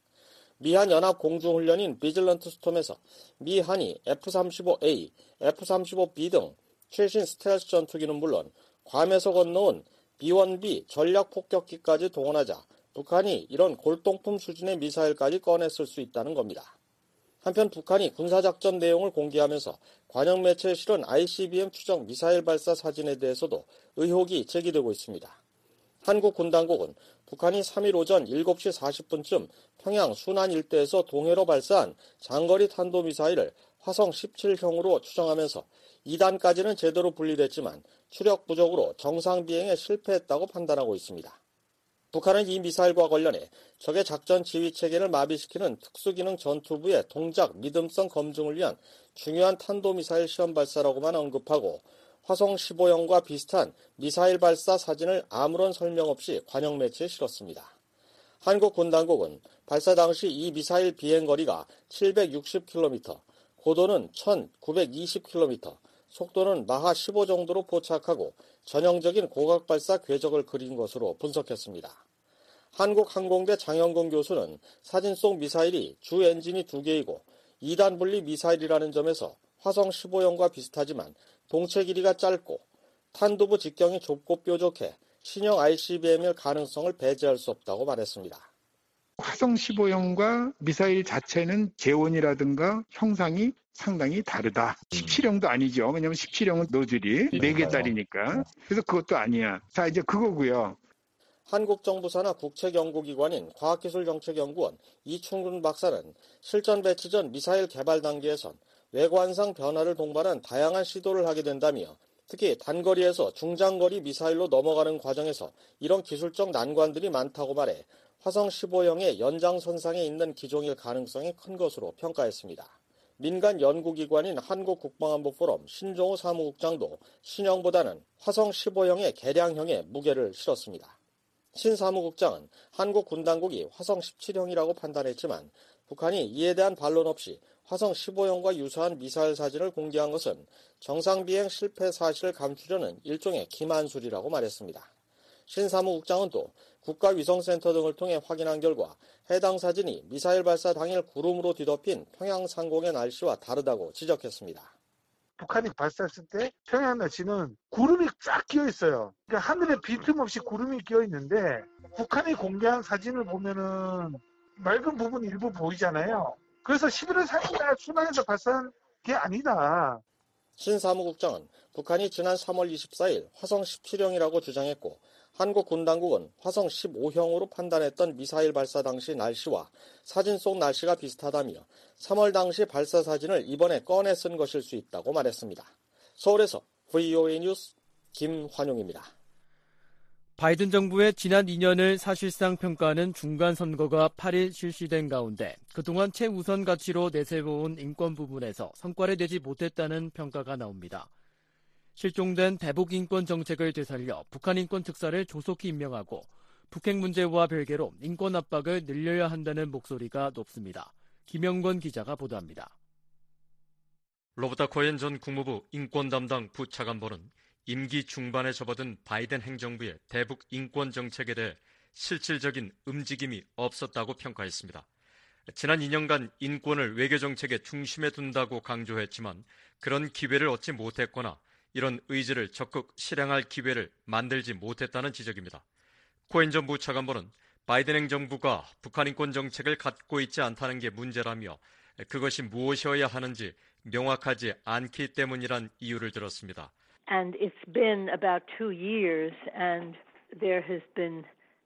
미한연합공중훈련인 비질런트 스톰에서 미한이 F-35A, F-35B 등 최신 스텔스 전투기는 물론 괌에서 건너온 B-1B 전략폭격기까지 동원하자 북한이 이런 골동품 수준의 미사일까지 꺼냈을 수 있다는 겁니다. 한편 북한이 군사작전 내용을 공개하면서 관영 매체에 실은 ICBM 추정 미사일 발사 사진에 대해서도 의혹이 제기되고 있습니다. 한국 군 당국은 북한이 3일 오전 7시 40분쯤 평양 순안 일대에서 동해로 발사한 장거리 탄도미사일을 화성 17형으로 추정하면서 2단까지는 제대로 분리됐지만 추력 부족으로 정상 비행에 실패했다고 판단하고 있습니다. 북한은 이 미사일과 관련해 적의 작전 지휘 체계를 마비시키는 특수기능 전투부의 동작 믿음성 검증을 위한 중요한 탄도미사일 시험 발사라고만 언급하고 화성 15형과 비슷한 미사일 발사 사진을 아무런 설명 없이 관영 매체에 실었습니다. 한국 군 당국은 발사 당시 이 미사일 비행거리가 760km, 고도는 1920km, 속도는 마하 15 정도로 포착하고 전형적인 고각 발사 궤적을 그린 것으로 분석했습니다. 한국항공대 장영근 교수는 사진 속 미사일이 주 엔진이 2개이고 2단 분리 미사일이라는 점에서 화성 15형과 비슷하지만 동체 길이가 짧고 탄두부 직경이 좁고 뾰족해 신형 ICBM일 가능성을 배제할 수 없다고 말했습니다. 화성 15형과 미사일 자체는 재원이라든가 형상이 상당히 다르다. 17형도 아니죠. 왜냐하면 17형은 노즐이 4개짜리니까. 그래서 그것도 아니야. 자, 이제 그거고요. 한국 정부 산하 국책연구기관인 과학기술정책연구원 이충근 박사는 실전 배치 전 미사일 개발 단계에선 외관상 변화를 동반한 다양한 시도를 하게 된다며 특히 단거리에서 중장거리 미사일로 넘어가는 과정에서 이런 기술적 난관들이 많다고 말해 화성 15형의 연장선상에 있는 기종일 가능성이 큰 것으로 평가했습니다. 민간 연구기관인 한국국방안보포럼 신종호 사무국장도 신형보다는 화성 15형의 개량형에 무게를 실었습니다. 신 사무국장은 한국 군 당국이 화성 17형이라고 판단했지만 북한이 이에 대한 반론 없이 화성 15형과 유사한 미사일 사진을 공개한 것은 정상 비행 실패 사실을 감추려는 일종의 기만술이라고 말했습니다. 신 사무국장은 또 국가위성센터 등을 통해 확인한 결과 해당 사진이 미사일 발사 당일 구름으로 뒤덮인 평양 상공의 날씨와 다르다고 지적했습니다. 북한이 발사했을 때 평양 날씨는 구름이 쫙 끼어 있어요. 그러니까 하늘에 빈틈없이 구름이 끼어 있는데 북한이 공개한 사진을 보면은 맑은 부분 일부 보이잖아요. 그래서 11월 4일날 순항에서 발사한 게 아니다. 신 사무국장은 북한이 지난 3월 24일 화성 17형이라고 주장했고 한국 군 당국은 화성 15형으로 판단했던 미사일 발사 당시 날씨와 사진 속 날씨가 비슷하다며 3월 당시 발사 사진을 이번에 꺼내 쓴 것일 수 있다고 말했습니다. 서울에서 VOA 뉴스 김환용입니다. 바이든 정부의 지난 2년을 사실상 평가하는 중간선거가 8일 실시된 가운데 그동안 최우선 가치로 내세워온 인권 부분에서 성과를 내지 못했다는 평가가 나옵니다. 실종된 대북 인권 정책을 되살려 북한 인권 특사를 조속히 임명하고 북핵 문제와 별개로 인권 압박을 늘려야 한다는 목소리가 높습니다. 김영권 기자가 보도합니다. 로버트 코엔 전 국무부 인권 담당 부차관보는 임기 중반에 접어든 바이든 행정부의 대북 인권 정책에 대해 실질적인 움직임이 없었다고 평가했습니다. 지난 2년간 인권을 외교 정책의 중심에 둔다고 강조했지만 그런 기회를 얻지 못했거나 이런 의지를 적극 실행할 기회를 만들지 못했다는 지적입니다. 코엔 전 부차관보는 바이든 행정부가 북한 인권 정책을 갖고 있지 않다는 게 문제라며 그것이 무엇이어야 하는지 명확하지 않기 때문이란 이유를 들었습니다. And it's been about 2 years and there has been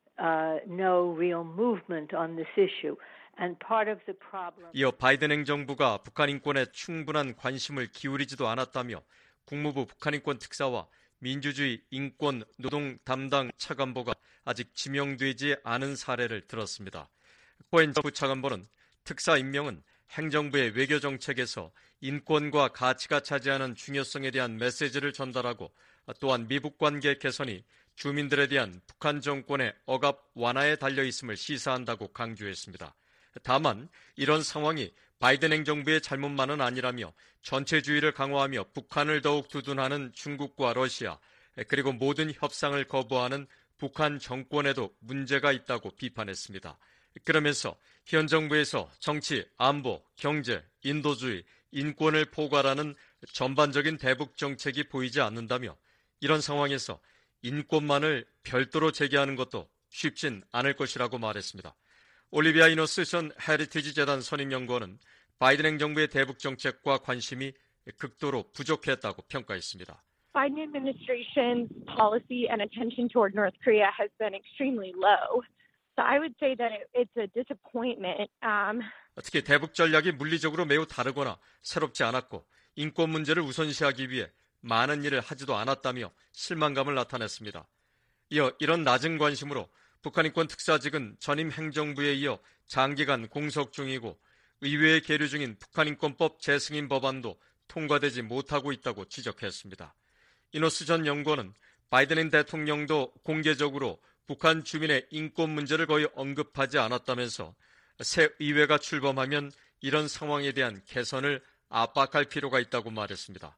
no real movement on this issue. And part of the problem... 이어 바이든 행정부가 북한 인권에 충분한 관심을 기울이지도 않았다며 국무부 북한인권 특사와 민주주의 인권 노동 담당 차관보가 아직 지명되지 않은 사례를 들었습니다. 코엔 부차관보는 특사 임명은 행정부의 외교 정책에서 인권과 가치가 차지하는 중요성에 대한 메시지를 전달하고 또한 미북 관계 개선이 주민들에 대한 북한 정권의 억압 완화에 달려있음을 시사한다고 강조했습니다. 다만 이런 상황이 바이든 행정부의 잘못만은 아니라며 전체주의를 강화하며 북한을 더욱 두둔하는 중국과 러시아 그리고 모든 협상을 거부하는 북한 정권에도 문제가 있다고 비판했습니다. 그러면서 현 정부에서 정치, 안보, 경제, 인도주의, 인권을 포괄하는 전반적인 대북 정책이 보이지 않는다며 이런 상황에서 인권만을 별도로 제기하는 것도 쉽진 않을 것이라고 말했습니다. 올리비아 이노스 전 헤리티지 재단 선임연구원은 바이든 행정부의 대북 정책과 관심이 극도로 부족했다고 평가했습니다. Biden administration policy and attention toward North Korea has been extremely low. So I would say that it's a disappointment. 특히 대북 전략이 물리적으로 매우 다르거나 새롭지 않았고 인권 문제를 우선시하기 위해 많은 일을 하지도 않았다며 실망감을 나타냈습니다. 이어 이런 낮은 관심으로 북한 인권 특사직은 전임 행정부에 이어 장기간 공석 중이고 의회에 계류 중인 북한인권법 재승인 법안도 통과되지 못하고 있다고 지적했습니다. 이노스 전 연구원은 바이든 대통령도 공개적으로 북한 주민의 인권 문제를 거의 언급하지 않았다면서 새 의회가 출범하면 이런 상황에 대한 개선을 압박할 필요가 있다고 말했습니다.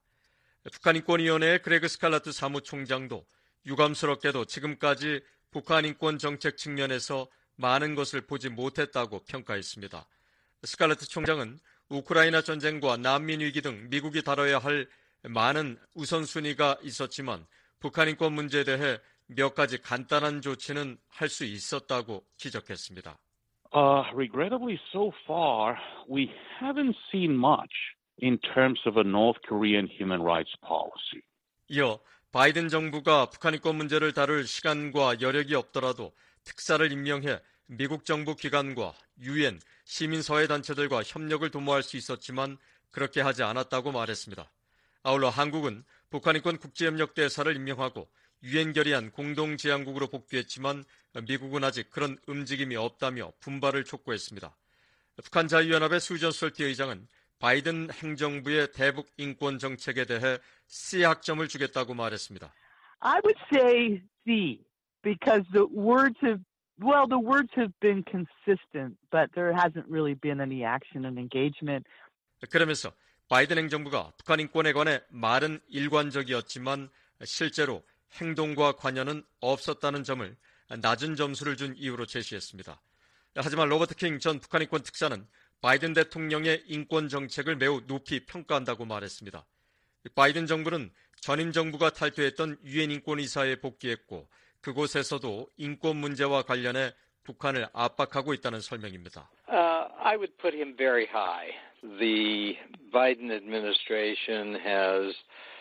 북한인권위원회의 그레그 스칼라트 사무총장도 유감스럽게도 지금까지 북한 인권 정책 측면에서 많은 것을 보지 못했다고 평가했습니다. 스칼라트 총장은 우크라이나 전쟁과 난민 위기 등 미국이 다뤄야 할 많은 우선순위가 있었지만 북한 인권 문제에 대해 몇 가지 간단한 조치는 할 수 있었다고 지적했습니다. Regrettably, so far, we haven't seen much in terms of a North Korean human rights policy. 이어 바이든 정부가 북한 인권 문제를 다룰 시간과 여력이 없더라도 특사를 임명해 미국 정부 기관과 유엔, 시민사회단체들과 협력을 도모할 수 있었지만 그렇게 하지 않았다고 말했습니다. 아울러 한국은 북한인권 국제협력대사를 임명하고 유엔 결의안 공동지향국으로 복귀했지만 미국은 아직 그런 움직임이 없다며 분발을 촉구했습니다. 북한 자유연합의 수전 솔티 의장은 바이든 행정부의 대북 인권 정책에 대해 C 학점을 주겠다고 말했습니다. I would say C, because the words have been consistent, but there hasn't really been any action and engagement. 그러면서 바이든 행정부가 북한 인권에 관해 말은 일관적이었지만 실제로 행동과 관여는 없었다는 점을 낮은 점수를 준 이유로 제시했습니다. 하지만 로버트 킹 전 북한 인권 특사는 바이든 대통령의 인권 정책을 매우 높이 평가한다고 말했습니다. 바이든 정부는 전임 정부가 탈퇴했던 유엔 인권이사에 복귀했고 그곳에서도 인권 문제와 관련해 북한을 압박하고 있다는 설명입니다. I would put him very high. The Biden administration has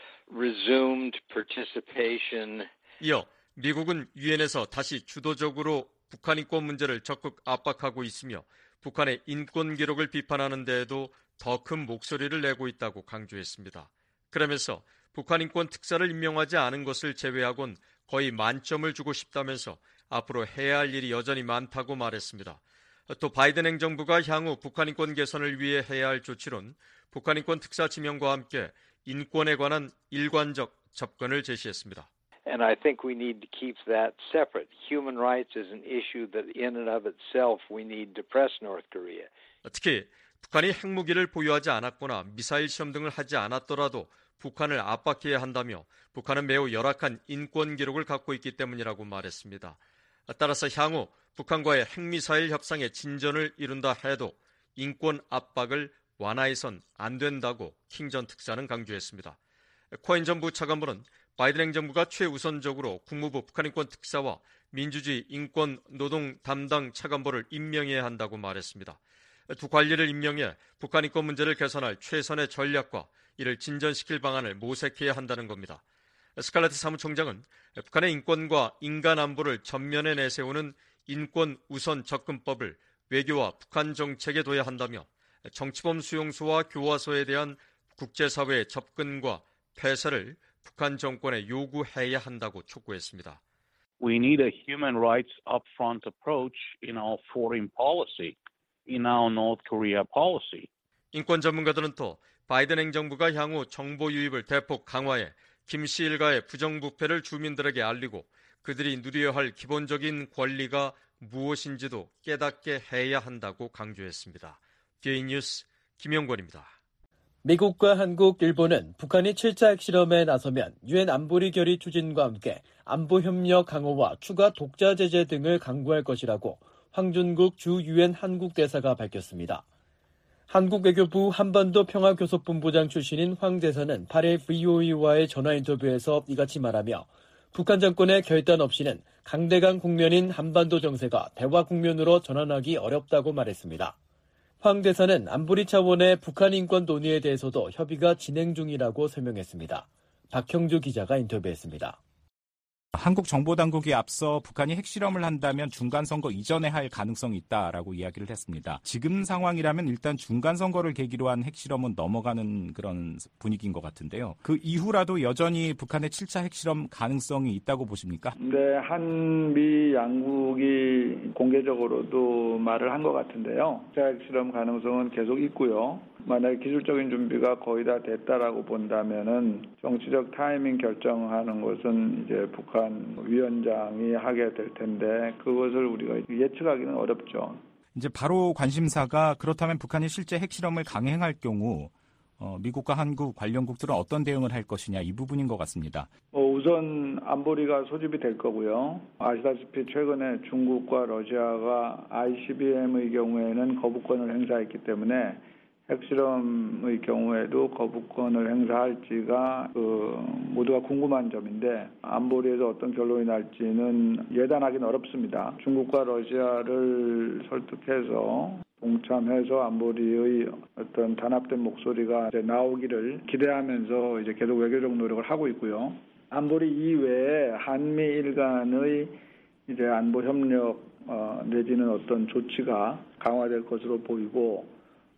resumed participation. 이어 미국은 유엔에서 다시 주도적으로 북한 인권 문제를 적극 압박하고 있으며 북한의 인권 기록을 비판하는 데에도 더 큰 목소리를 내고 있다고 강조했습니다. 그러면서 북한 인권 특사를 임명하지 않은 것을 제외하곤 거의 만점을 주고 싶다면서 앞으로 해야 할 일이 여전히 많다고 말했습니다. 또 바이든 행정부가 향후 북한 인권 개선을 위해 해야 할 조치론 북한 인권 특사 지명과 함께 인권에 관한 일관적 접근을 제시했습니다. And I think we need to keep that separate. Human rights is an issue that in and of itself we need to press North Korea. 특히 북한이 핵무기를 보유하지 않았거나 미사일 시험 등을 하지 않았더라도 북한을 압박해야 한다며 북한은 매우 열악한 인권 기록을 갖고 있기 때문이라고 말했습니다. 따라서 향후 북한과의 핵미사일 협상에 진전을 이룬다 해도 인권 압박을 완화해선 안 된다고 킹 전 특사는 강조했습니다. 코엔 전 부차관보는 바이든 행정부가 최우선적으로 국무부 북한인권 특사와 민주주의 인권 노동 담당 차관보를 임명해야 한다고 말했습니다. 두 관리를 임명해 북한 인권 문제를 개선할 최선의 전략과 이를 진전시킬 방안을 모색해야 한다는 겁니다. 스칼레트 사무총장은 북한의 인권과 인간 안보를 전면에 내세우는 인권 우선 접근법을 외교와 북한 정책에 둬야 한다며 정치범 수용소와 교화소에 대한 국제사회의 접근과 폐쇄를 북한 정권에 요구해야 한다고 촉구했습니다. We need a human rights upfront approach in our foreign policy, in our North Korea policy. 인권 전문가들은 또 바이든 행정부가 향후 정보 유입을 대폭 강화해 김씨 일가의 부정부패를 주민들에게 알리고 그들이 누려야 할 기본적인 권리가 무엇인지도 깨닫게 해야 한다고 강조했습니다. DA 뉴스 김영권입니다. 미국과 한국, 일본은 북한이 7차 핵실험에 나서면 유엔 안보리 결의 추진과 함께 안보협력 강화와 추가 독자 제재 등을 강구할 것이라고 황준국 주 유엔 한국 대사가 밝혔습니다. 한국 외교부 한반도 평화교섭본부장 출신인 황 대사는 8일 VOA와의 전화 인터뷰에서 이같이 말하며 북한 정권의 결단 없이는 강대강 국면인 한반도 정세가 대화 국면으로 전환하기 어렵다고 말했습니다. 황 대사는 안보리 차원의 북한 인권 논의에 대해서도 협의가 진행 중이라고 설명했습니다. 박형주 기자가 인터뷰했습니다. 한국 정보당국이 앞서 북한이 핵실험을 한다면 중간선거 이전에 할 가능성이 있다라고 이야기를 했습니다. 지금 상황이라면 일단 중간선거를 계기로 한 핵실험은 넘어가는 그런 분위기인 것 같은데요. 그 이후라도 여전히 북한의 7차 핵실험 가능성이 있다고 보십니까? 네, 한미 양국이 공개적으로도 말을 한 것 같은데요. 7차 핵실험 가능성은 계속 있고요. 만약에 기술적인 준비가 거의 다 됐다라고 본다면은 정치적 타이밍 결정하는 것은 이제 북한 위원장이 하게 될 텐데 그것을 우리가 예측하기는 어렵죠. 이제 바로 관심사가 그렇다면 북한이 실제 핵실험을 강행할 경우 미국과 한국 관련국들은 어떤 대응을 할 것이냐 이 부분인 것 같습니다. 우선 안보리가 소집이 될 거고요. 아시다시피 최근에 중국과 러시아가 ICBM의 경우에는 거부권을 행사했기 때문에 핵실험의 경우에도 거부권을 행사할지가 모두가 궁금한 점인데 안보리에서 어떤 결론이 날지는 예단하기는 어렵습니다. 중국과 러시아를 설득해서 동참해서 안보리의 어떤 단합된 목소리가 이제 나오기를 기대하면서 이제 계속 외교적 노력을 하고 있고요. 안보리 이외에 한미일 간의 이제 안보 협력 내지는 어떤 조치가 강화될 것으로 보이고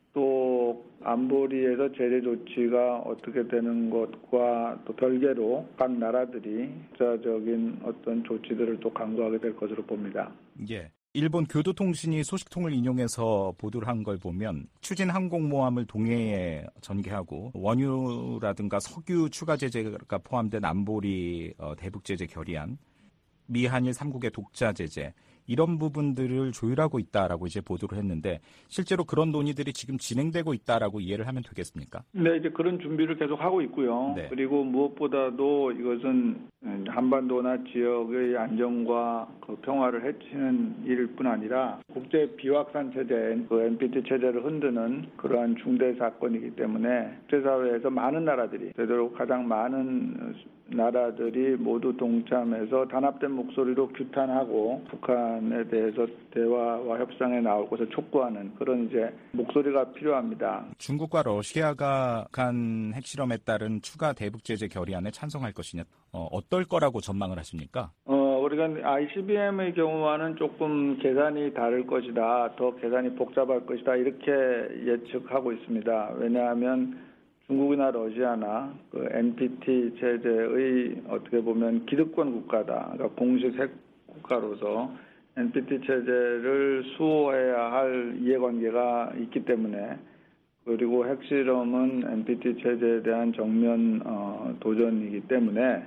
또 안보리에서 제재 조치가 어떻게 되는 것과 또 별개로 각 나라들이 국제적인 어떤 조치들을 또 강구하게 될 것으로 봅니다. 예. 일본 교도통신이 소식통을 인용해서 보도를 한 걸 보면 추진 항공모함을 동해에 전개하고 원유라든가 석유 추가 제재가 포함된 안보리 대북 제재 결의안, 미 한일 3국의 독자 제재, 이런 부분들을 조율하고 있다라고 이제 보도를 했는데 실제로 그런 논의들이 지금 진행되고 있다라고 이해를 하면 되겠습니까? 네, 이제 그런 준비를 계속 하고 있고요. 네. 그리고 무엇보다도 이것은 한반도나 지역의 안정과 그 평화를 해치는 일뿐 아니라 국제 비확산 체제인 그 NPT 체제를 흔드는 그러한 중대 사건이기 때문에 국제사회에서 많은 나라들이 되도록 가장 많은 나라들이 모두 동참해서 단합된 목소리로 규탄하고 북한에 대해서 대화와 협상에 나올 것을 촉구하는 그런 이제 목소리가 필요합니다. 중국과 러시아가 북한 핵실험에 따른 추가 대북 제재 결의안에 찬성할 것이냐, 어떨 거라고 전망을 하십니까? 우리가 ICBM의 경우와는 조금 계산이 다를 것이다, 더 계산이 복잡할 것이다 이렇게 예측하고 있습니다. 왜냐하면 중국이나 러시아나 그 NPT 체제의 어떻게 보면 기득권 국가다. 그러니까 공식 핵 국가로서 NPT 체제를 수호해야 할 이해관계가 있기 때문에 그리고 핵실험은 NPT 체제에 대한 정면 도전이기 때문에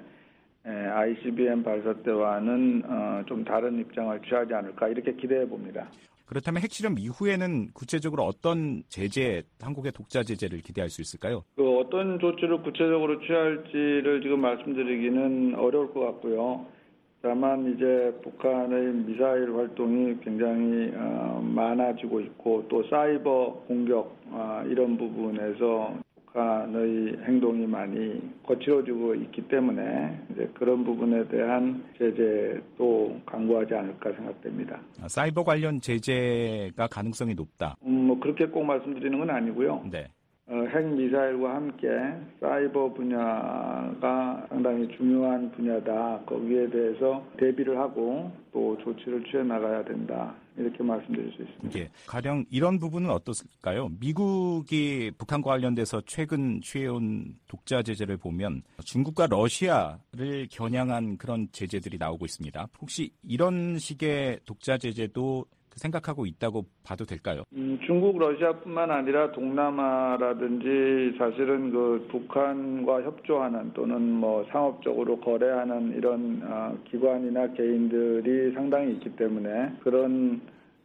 ICBM 발사 때와는 좀 다른 입장을 취하지 않을까 이렇게 기대해 봅니다. 그렇다면 핵실험 이후에는 구체적으로 어떤 제재, 한국의 독자 제재를 기대할 수 있을까요? 어떤 조치를 구체적으로 취할지를 지금 말씀드리기는 어려울 것 같고요. 다만 이제 북한의 미사일 활동이 굉장히 많아지고 있고 또 사이버 공격 이런 부분에서 북한의 행동이 많이 거칠어지고 있기 때문에 이제 그런 부분에 대한 제재도 강구하지 않을까 생각됩니다. 사이버 관련 제재가 가능성이 높다. 뭐 그렇게 꼭 말씀드리는 건 아니고요. 네. 핵 미사일과 함께 사이버 분야가 상당히 중요한 분야다. 거기에 대해서 대비를 하고 또 조치를 취해 나가야 된다. 이렇게 말씀드릴 수 있습니다. 예, 가령 이런 부분은 어떨까요? 미국이 북한과 관련돼서 최근 취해온 독자 제재를 보면 중국과 러시아를 겨냥한 그런 제재들이 나오고 있습니다. 혹시 이런 식의 독자 제재도 생각하고 있다고 봐도 될까요? 중국, 러시아뿐만 아니라 동남아라든지 사실은 그 북한과 협조하는 또는 뭐 상업적으로 거래하는 이런 기관이나 개인들이 상당히 있기 때문에 그런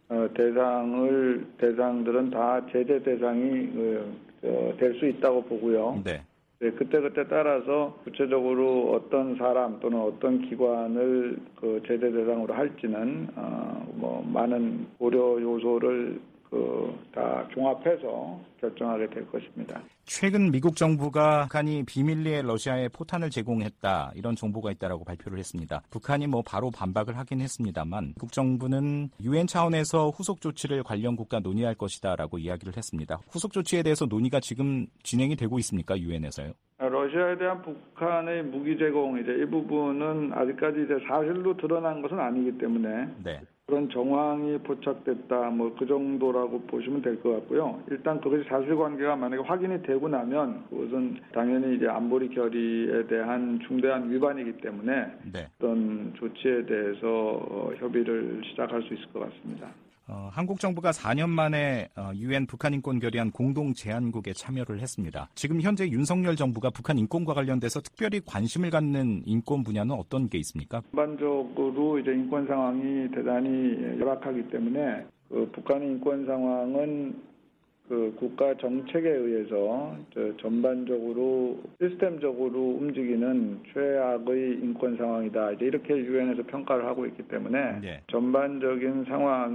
대상들은 다 제재 대상이 될 수 있다고 보고요. 네. 네, 그때 따라서 구체적으로 어떤 사람 또는 어떤 기관을 그 제재 대상으로 할지는 뭐 많은 고려 요소를 다 종합해서 결정하게 될 것입니다. 최근 미국 정부가 북한이 비밀리에 러시아에 포탄을 제공했다 이런 정보가 있다라고 발표를 했습니다. 북한이 뭐 바로 반박을 하긴 했습니다만 미국 정부는 유엔 차원에서 후속 조치를 관련 국가 논의할 것이다라고 이야기를 했습니다. 후속 조치에 대해서 논의가 지금 진행이 되고 있습니까? 유엔에서요? 러시아에 대한 북한의 무기 제공 이제 이 부분은 아직까지 이제 사실로 드러난 것은 아니기 때문에 네. 그런 정황이 포착됐다 뭐 그 정도라고 보시면 될 것 같고요. 일단 그것이 사실관계가 만약에 확인이 되고 나면 그것은 당연히 이제 안보리 결의에 대한 중대한 위반이기 때문에 네. 어떤 조치에 대해서 협의를 시작할 수 있을 것 같습니다. 한국 정부가 4년 만에 유엔 북한 인권 결의안 공동 제안국에 참여를 했습니다. 지금 현재 윤석열 정부가 북한 인권과 관련돼서 특별히 관심을 갖는 인권 분야는 어떤 게 있습니까? 전반적으로 이제 인권 상황이 대단히 열악하기 때문에 그 북한의 인권 상황은 그 국가 정책에 의해서 전반적으로 시스템적으로 움직이는 최악의 인권 상황이다. 이제 이렇게 유엔에서 평가를 하고 있기 때문에 네. 전반적인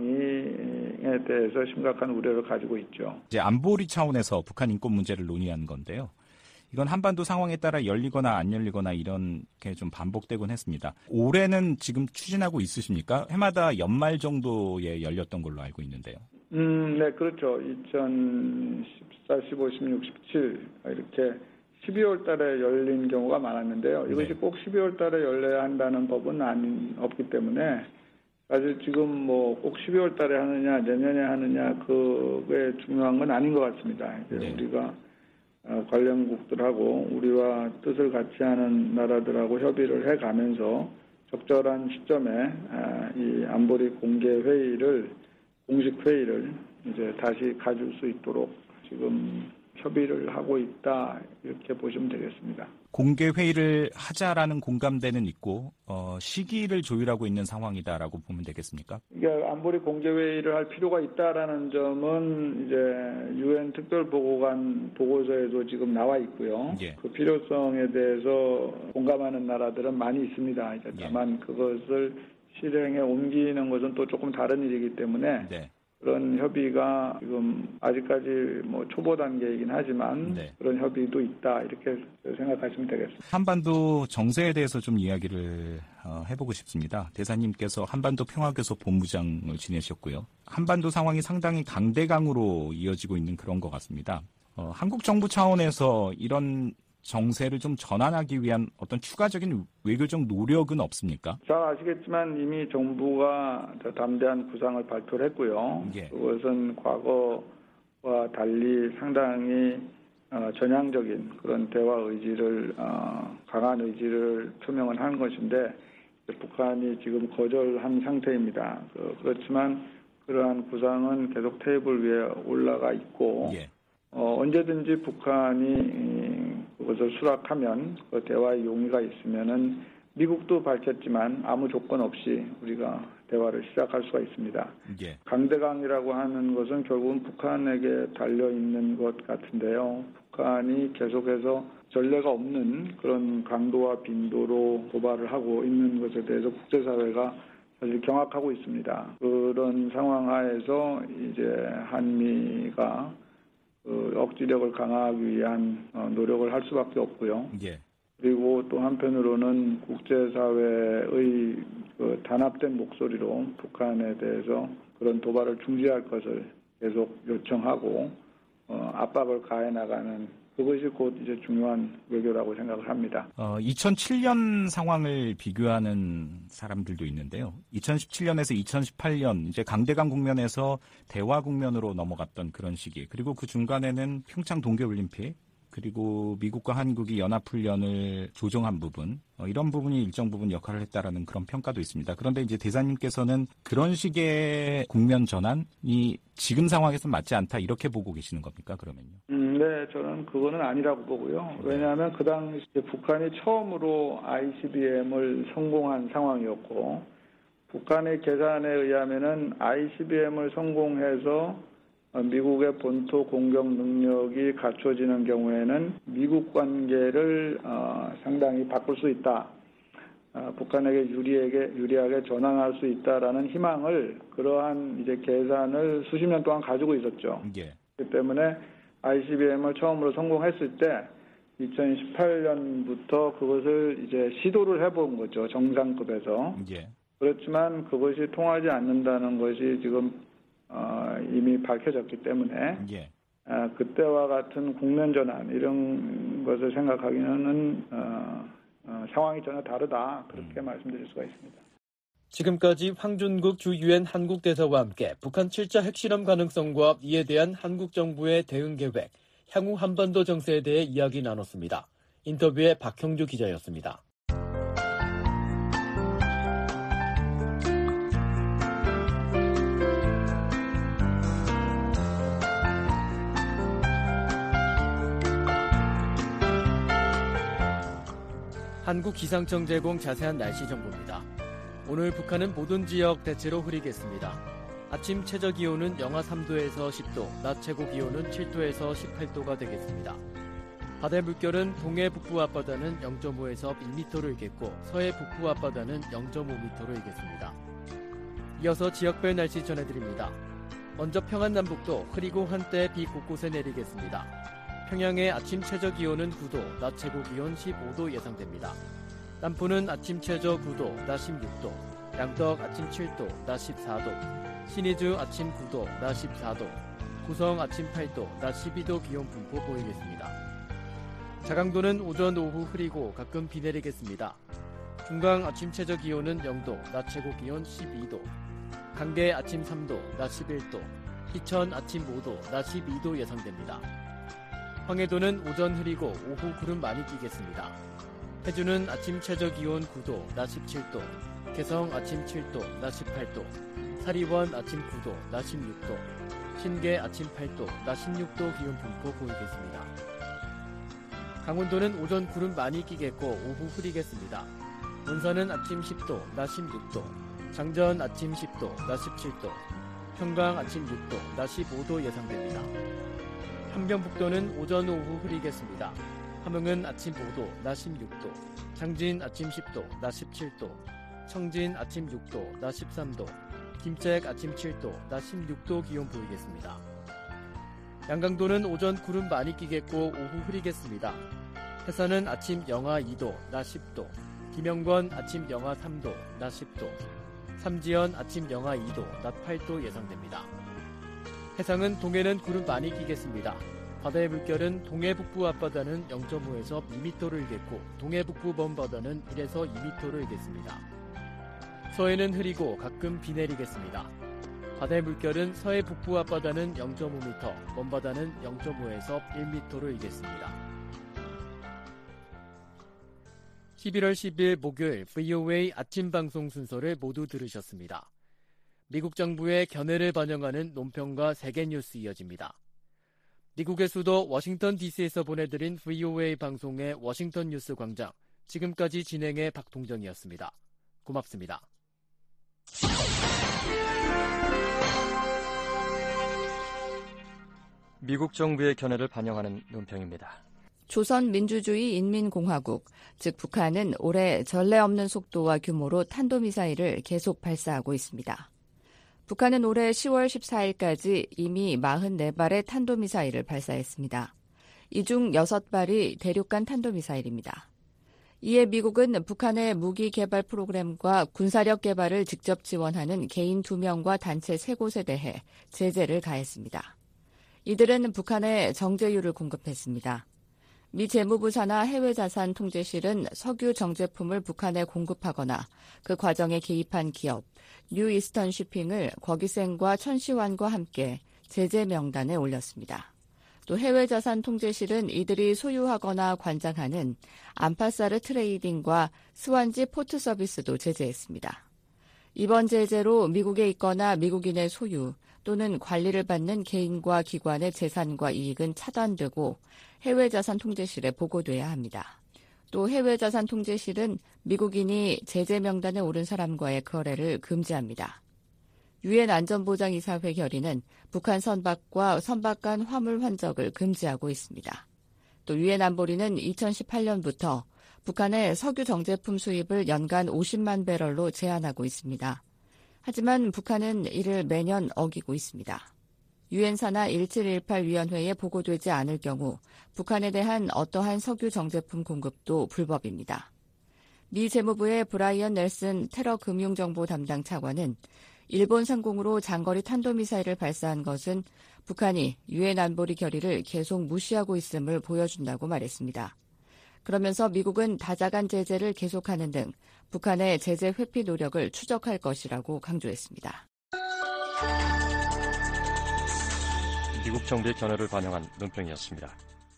상황에 대해서 심각한 우려를 가지고 있죠. 이제 안보리 차원에서 북한 인권 문제를 논의한 건데요. 이건 한반도 상황에 따라 열리거나 안 열리거나 이런 게 좀 반복되곤 했습니다. 올해는 지금 추진하고 있으십니까? 해마다 연말 정도에 열렸던 걸로 알고 있는데요. 네, 그렇죠. 2014, 15, 16, 17 이렇게 12월 달에 열린 경우가 많았는데요. 이것이 꼭 12월 달에 열려야 한다는 법은 없기 때문에 사실 지금 뭐 꼭 12월 달에 하느냐, 내년에 하느냐 그게 중요한 건 아닌 것 같습니다. 네. 우리가 관련국들하고 우리와 뜻을 같이 하는 나라들하고 협의를 해가면서 적절한 시점에 이 안보리 공개 회의를 공식 회의를 이제 다시 가질 수 있도록 지금 협의를 하고 있다 이렇게 보시면 되겠습니다. 공개 회의를 하자라는 공감대는 있고 시기를 조율하고 있는 상황이다라고 보면 되겠습니까? 그러니까 안보리 공개 회의를 할 필요가 있다라는 점은 이제 유엔 특별보고관 보고서에도 지금 나와 있고요. 예. 그 필요성에 대해서 공감하는 나라들은 많이 있습니다. 이제 다만 그것을 실행에 옮기는 것은 또 조금 다른 일이기 때문에. 네. 그런 협의가 지금 아직까지 뭐 초보 단계이긴 하지만 그런 협의도 있다 이렇게 생각하시면 되겠습니다. 한반도 정세에 대해서 좀 이야기를 해보고 싶습니다. 대사님께서 한반도 평화교섭 본부장을 지내셨고요. 한반도 상황이 상당히 강대강으로 이어지고 있는 그런 것 같습니다. 한국 정부 차원에서 이런 정세를 좀 전환하기 위한 어떤 추가적인 외교적 노력은 없습니까? 잘 아시겠지만 이미 정부가 담대한 구상을 발표를 했고요. 그것은 과거와 달리 상당히 전향적인 그런 대화 의지를 강한 의지를 표명을 한 것인데 북한이 지금 거절한 상태입니다. 그렇지만 그러한 구상은 계속 테이블 위에 올라가 있고 언제든지 북한이 그것을 수락하면 그 대화의 용의가 있으면은 미국도 밝혔지만 아무 조건 없이 우리가 대화를 시작할 수가 있습니다. 강대강이라고 하는 것은 결국은 북한에게 달려있는 것 같은데요. 북한이 계속해서 전례가 없는 그런 강도와 빈도로 도발을 하고 있는 것에 대해서 국제사회가 사실 경악하고 있습니다. 그런 상황 하에서 이제 한미가 억지력을 강화하기 위한 노력을 할 수밖에 없고요. 그리고 또 한편으로는 국제사회의 단합된 목소리로 북한에 대해서 그런 도발을 중지할 것을 계속 요청하고 압박을 가해 나가는 그것이 곧 이제 중요한 외교라고 생각을 합니다. 2007년 상황을 비교하는 사람들도 있는데요. 2017년에서 2018년 이제 강대강 국면에서 대화 국면으로 넘어갔던 그런 시기. 그리고 그 중간에는 평창 동계올림픽 그리고 미국과 한국이 연합훈련을 조정한 부분 이런 부분이 일정 부분 역할을 했다라는 그런 평가도 있습니다. 그런데 이제 대사님께서는 그런 식의 국면 전환이 지금 상황에서 맞지 않다 이렇게 보고 계시는 겁니까? 그러면요? 네, 저는 그거는 아니라고 보고요. 왜냐하면 그 당시 북한이 처음으로 ICBM을 성공한 상황이었고 북한의 계산에 의하면은 ICBM을 성공해서 미국의 본토 공격 능력이 갖춰지는 경우에는 미국 관계를 상당히 바꿀 수 있다. 북한에게 유리하게 전환할 수 있다라는 희망을 그러한 이제 계산을 수십 년 동안 가지고 있었죠. 그렇기 때문에 ICBM을 처음으로 성공했을 때 2018년부터 그것을 이제 시도를 해본 거죠. 정상급에서. 그렇지만 그것이 통하지 않는다는 것이 지금 이미 밝혀졌기 때문에 그때와 같은 국면 전환 이런 것을 생각하기는 상황이 전혀 다르다 그렇게 말씀드릴 수가 있습니다. 지금까지 황준국 주 유엔 한국대사와 함께 북한 7차 핵실험 가능성과 이에 대한 한국 정부의 대응 계획, 향후 한반도 정세에 대해 이야기 나눴습니다. 인터뷰의 박형주 기자였습니다. 한국기상청 제공 자세한 날씨 정보입니다. 오늘 북한은 모든 지역 대체로 흐리겠습니다. 아침 최저기온은 영하 3도에서 10도, 낮 최고기온은 7도에서 18도가 되겠습니다. 바다의 물결은 동해 북부 앞바다는 0.5에서 1m로 일겠고 서해 북부 앞바다는 0.5m로 일겠습니다. 이어서 지역별 날씨 전해드립니다. 먼저 평안남북도 흐리고 한때 비 곳곳에 내리겠습니다. 평양의 아침 최저기온은 9도, 낮 최고기온 15도 예상됩니다. 남포는 아침 최저 9도, 낮 16도, 양덕 아침 7도, 낮 14도, 신의주 아침 9도, 낮 14도, 구성 아침 8도, 낮 12도 기온 분포 보이겠습니다. 자강도는 오전 오후 흐리고 가끔 비 내리겠습니다. 중강 아침 최저기온은 0도, 낮 최고기온 12도, 강계 아침 3도, 낮 11도, 희천 아침 5도, 낮 12도 예상됩니다. 황해도는 오전 흐리고 오후 구름 많이 끼겠습니다. 해주는 아침 최저기온 9도, 낮 17도, 개성 아침 7도, 낮 18도, 사리원 아침 9도, 낮 16도, 신계 아침 8도, 낮 16도 기온 분포 보이겠습니다. 강원도는 오전 구름 많이 끼겠고 오후 흐리겠습니다. 원산은 아침 10도, 낮 16도, 장전 아침 10도, 낮 17도, 평강 아침 6도, 낮 15도 예상됩니다. 함경북도는 오전 오후 흐리겠습니다. 함흥은 아침 5도, 낮 16도, 장진 아침 10도, 낮 17도, 청진 아침 6도, 낮 13도, 김책 아침 7도, 낮 16도 기온 보이겠습니다. 양강도는 오전 구름 많이 끼겠고 오후 흐리겠습니다. 해산은 아침 영하 2도, 낮 10도, 김영권 아침 영하 3도, 낮 10도, 삼지연 아침 영하 2도, 낮 8도 예상됩니다. 해상은 동해는 구름 많이 끼겠습니다. 바다의 물결은 동해 북부 앞바다는 0.5에서 2m를 일겠고 동해 북부 먼바다는 1에서 2m를 일겠습니다. 서해는 흐리고 가끔 비 내리겠습니다. 바다의 물결은 서해 북부 앞바다는 0.5m, 먼바다는 0.5에서 1m를 일겠습니다. 11월 10일 목요일 VOA 아침 방송 순서를 모두 들으셨습니다. 미국 정부의 견해를 반영하는 논평과 세계 뉴스 이어집니다. 미국의 수도 워싱턴 DC에서 보내드린 VOA 방송의 워싱턴 뉴스 광장, 지금까지 진행의 박동정이었습니다. 고맙습니다. 미국 정부의 견해를 반영하는 논평입니다. 조선민주주의인민공화국, 즉 북한은 올해 전례 없는 속도와 규모로 탄도미사일을 계속 발사하고 있습니다. 북한은 올해 10월 14일까지 이미 44발의 탄도미사일을 발사했습니다. 이 중 6발이 대륙간 탄도미사일입니다. 이에 미국은 북한의 무기 개발 프로그램과 군사력 개발을 직접 지원하는 개인 2명과 단체 3곳에 대해 제재를 가했습니다. 이들은 북한에 정제유를 공급했습니다. 미 재무부 산하 해외자산 통제실은 석유 정제품을 북한에 공급하거나 그 과정에 개입한 기업, 뉴 이스턴 쉬핑을 거기생과 천시환과 함께 제재 명단에 올렸습니다. 또 해외자산 통제실은 이들이 소유하거나 관장하는 암파사르 트레이딩과 스완지 포트 서비스도 제재했습니다. 이번 제재로 미국에 있거나 미국인의 소유 또는 관리를 받는 개인과 기관의 재산과 이익은 차단되고 해외자산 통제실에 보고돼야 합니다. 또 해외자산 통제실은 미국인이 제재 명단에 오른 사람과의 거래를 금지합니다. 유엔 안전보장이사회 결의는 북한 선박과 선박 간 화물 환적을 금지하고 있습니다. 또 유엔 안보리는 2018년부터 북한의 석유 정제품 수입을 연간 50만 배럴로 제한하고 있습니다. 하지만 북한은 이를 매년 어기고 있습니다. 유엔 산하 1718위원회에 보고되지 않을 경우 북한에 대한 어떠한 석유 정제품 공급도 불법입니다. 미 재무부의 브라이언 넬슨 테러 금융정보 담당 차관은 일본 상공으로 장거리 탄도미사일을 발사한 것은 북한이 유엔 안보리 결의를 계속 무시하고 있음을 보여준다고 말했습니다. 그러면서 미국은 다자간 제재를 계속하는 등 북한의 제재 회피 노력을 추적할 것이라고 강조했습니다. 미국 정부의 견해를 반영한 논평이었습니다.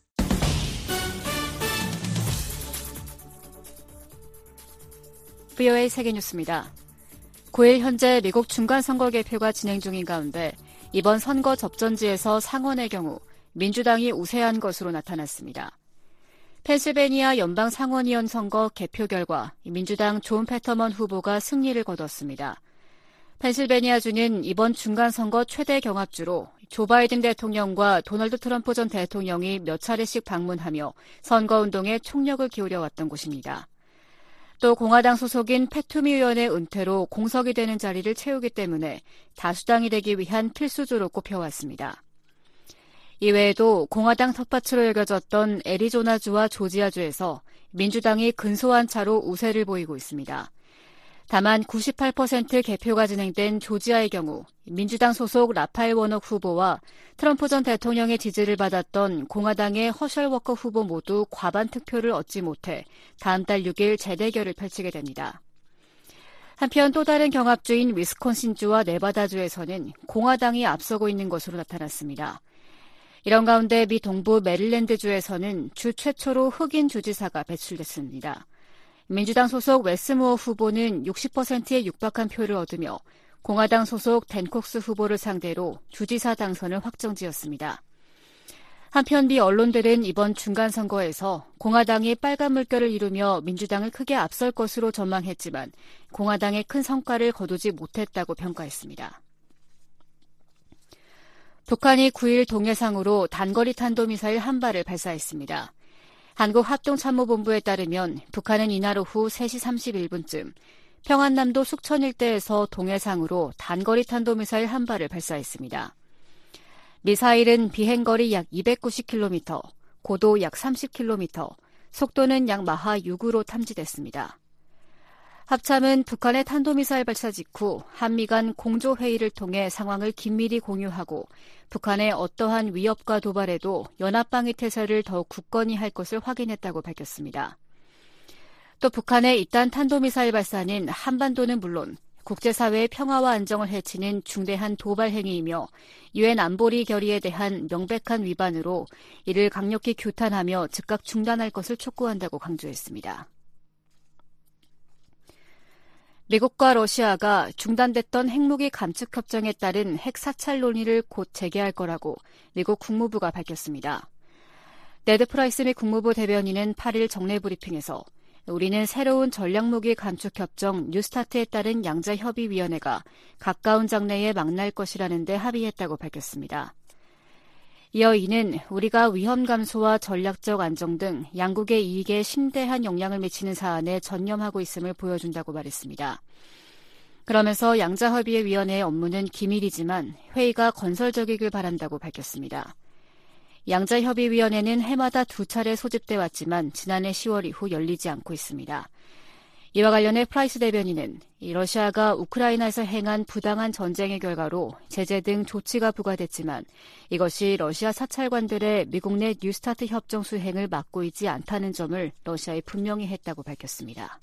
VOA 세계뉴스입니다. 9일 현재 미국 중간선거 개표가 진행 중인 가운데 이번 선거 접전지에서 상원의 경우 민주당이 우세한 것으로 나타났습니다. 펜실베니아 연방 상원의원 선거 개표 결과 민주당 존 패터먼 후보가 승리를 거뒀습니다. 펜실베니아주는 이번 중간선거 최대 경합주로 조 바이든 대통령과 도널드 트럼프 전 대통령이 몇 차례씩 방문하며 선거운동에 총력을 기울여왔던 곳입니다. 또 공화당 소속인 패투미 의원의 은퇴로 공석이 되는 자리를 채우기 때문에 다수당이 되기 위한 필수주로 꼽혀왔습니다. 이외에도 공화당 텃밭으로 여겨졌던 애리조나주와 조지아주에서 민주당이 근소한 차로 우세를 보이고 있습니다. 다만 98% 개표가 진행된 조지아의 경우 민주당 소속 라파엘 워녹 후보와 트럼프 전 대통령의 지지를 받았던 공화당의 허셜 워커 후보 모두 과반 득표를 얻지 못해 다음 달 6일 재대결을 펼치게 됩니다. 한편 또 다른 경합주인 위스콘신주와 네바다주에서는 공화당이 앞서고 있는 것으로 나타났습니다. 이런 가운데 미 동부 메릴랜드주에서는 주 최초로 흑인 주지사가 배출됐습니다. 민주당 소속 웨스무어 후보는 60%에 육박한 표를 얻으며 공화당 소속 댄 콕스 후보를 상대로 주지사 당선을 확정지었습니다. 한편 미 언론들은 이번 중간선거에서 공화당이 빨간 물결을 이루며 민주당을 크게 앞설 것으로 전망했지만 공화당의 큰 성과를 거두지 못했다고 평가했습니다. 북한이 9일 동해상으로 단거리 탄도미사일 한 발을 발사했습니다. 한국합동참모본부에 따르면 북한은 이날 오후 3시 31분쯤 평안남도 숙천 일대에서 동해상으로 단거리 탄도미사일 한 발을 발사했습니다. 미사일은 비행거리 약 290km, 고도 약 30km, 속도는 약 마하 6으로 탐지됐습니다. 합참은 북한의 탄도미사일 발사 직후 한미 간 공조회의를 통해 상황을 긴밀히 공유하고 북한의 어떠한 위협과 도발에도 연합방위 태세를 더욱 굳건히 할 것을 확인했다고 밝혔습니다. 또 북한의 이딴 탄도미사일 발사는 한반도는 물론 국제사회의 평화와 안정을 해치는 중대한 도발 행위이며 유엔 안보리 결의에 대한 명백한 위반으로 이를 강력히 규탄하며 즉각 중단할 것을 촉구한다고 강조했습니다. 미국과 러시아가 중단됐던 핵무기 감축 협정에 따른 핵 사찰 논의를 곧 재개할 거라고 미국 국무부가 밝혔습니다. 네드 프라이스 미 국무부 대변인은 8일 정례 브리핑에서 우리는 새로운 전략무기 감축 협정 뉴스타트에 따른 양자협의위원회가 가까운 장래에 만날 것이라는 데 합의했다고 밝혔습니다. 이어 이는 우리가 위험 감소와 전략적 안정 등 양국의 이익에 심대한 영향을 미치는 사안에 전념하고 있음을 보여준다고 말했습니다. 그러면서 양자협의위원회의 업무는 기밀이지만 회의가 건설적이길 바란다고 밝혔습니다. 양자협의위원회는 해마다 2차례 소집돼 왔지만 지난해 10월 이후 열리지 않고 있습니다. 이와 관련해 프라이스 대변인은 러시아가 우크라이나에서 행한 부당한 전쟁의 결과로 제재 등 조치가 부과됐지만 이것이 러시아 사찰관들의 미국 내 뉴스타트 협정 수행을 막고 있지 않다는 점을 러시아에 분명히 했다고 밝혔습니다.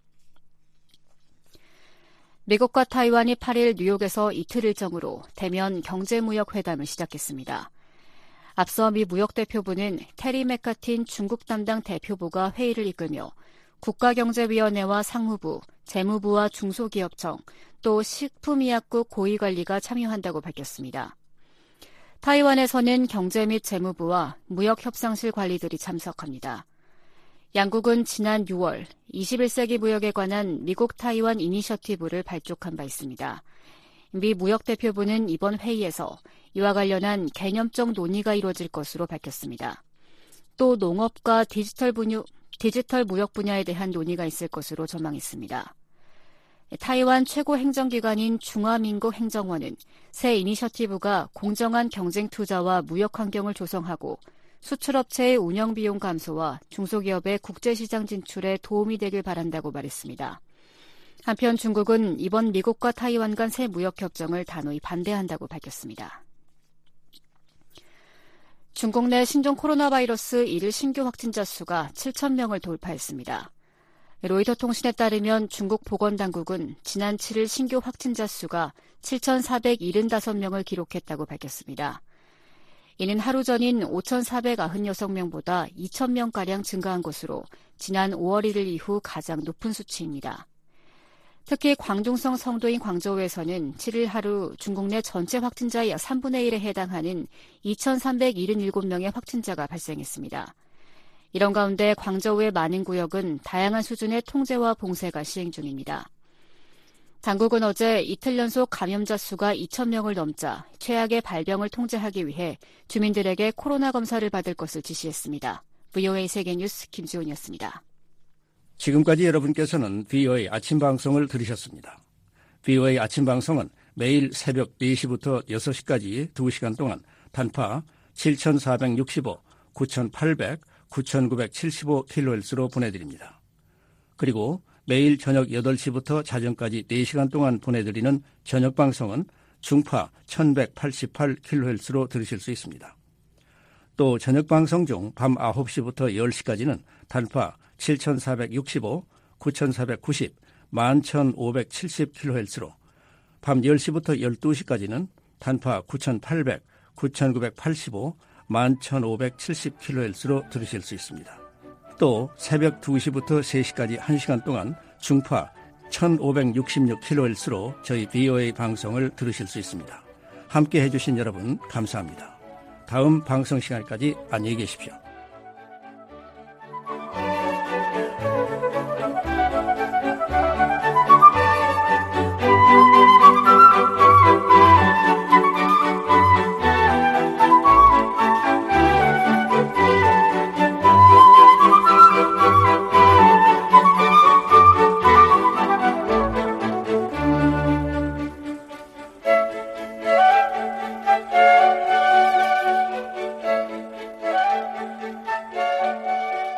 미국과 타이완이 8일 뉴욕에서 이틀 일정으로 대면 경제무역회담을 시작했습니다. 앞서 미 무역대표부는 테리 맥카틴 중국 담당 대표부가 회의를 이끌며 국가경제위원회와 상무부, 재무부와 중소기업청, 또 식품의약국 고위관리가 참여한다고 밝혔습니다. 타이완에서는 경제 및 재무부와 무역협상실 관리들이 참석합니다. 양국은 지난 6월 21세기 무역에 관한 미국 타이완 이니셔티브를 발족한 바 있습니다. 미 무역대표부는 이번 회의에서 이와 관련한 개념적 논의가 이루어질 것으로 밝혔습니다. 또 농업과 디지털 무역 분야에 대한 논의가 있을 것으로 전망했습니다. 타이완 최고 행정기관인 중화민국 행정원은 새 이니셔티브가 공정한 경쟁 투자와 무역 환경을 조성하고 수출업체의 운영비용 감소와 중소기업의 국제시장 진출에 도움이 되길 바란다고 말했습니다. 한편 중국은 이번 미국과 타이완 간 새 무역협정을 단호히 반대한다고 밝혔습니다. 중국 내 신종 코로나 바이러스 1일 신규 확진자 수가 7,000명을 돌파했습니다. 로이터 통신에 따르면 중국 보건당국은 지난 7일 신규 확진자 수가 7,475명을 기록했다고 밝혔습니다. 이는 하루 전인 5,496명보다 2,000명가량 증가한 것으로 지난 5월 1일 이후 가장 높은 수치입니다. 특히 광둥성 성도인 광저우에서는 7일 하루 중국 내 전체 확진자의 약 3분의 1에 해당하는 2,377명의 확진자가 발생했습니다. 이런 가운데 광저우의 많은 구역은 다양한 수준의 통제와 봉쇄가 시행 중입니다. 당국은 어제 이틀 연속 감염자 수가 2,000명을 넘자 최악의 발병을 통제하기 위해 주민들에게 코로나 검사를 받을 것을 지시했습니다. VOA 세계뉴스 김지훈이었습니다. 지금까지 여러분께서는 VOA 아침 방송을 들으셨습니다. VOA 아침 방송은 매일 새벽 4시부터 6시까지 2시간 동안 단파 7,465, 9,800, 9,975kHz로 보내드립니다. 그리고 매일 저녁 8시부터 자정까지 4시간 동안 보내드리는 저녁 방송은 중파 1,188kHz로 들으실 수 있습니다. 또 저녁 방송 중 밤 9시부터 10시까지는 단파 7,465, 9,490, 11,570kHz로 밤 10시부터 12시까지는 단파 9,800, 9,985, 11,570kHz로 들으실 수 있습니다. 또 새벽 2시부터 3시까지 1시간 동안 중파 1,566kHz로 저희 VOA 방송을 들으실 수 있습니다. 함께 해주신 여러분 감사합니다. 다음 방송 시간까지 안녕히 계십시오.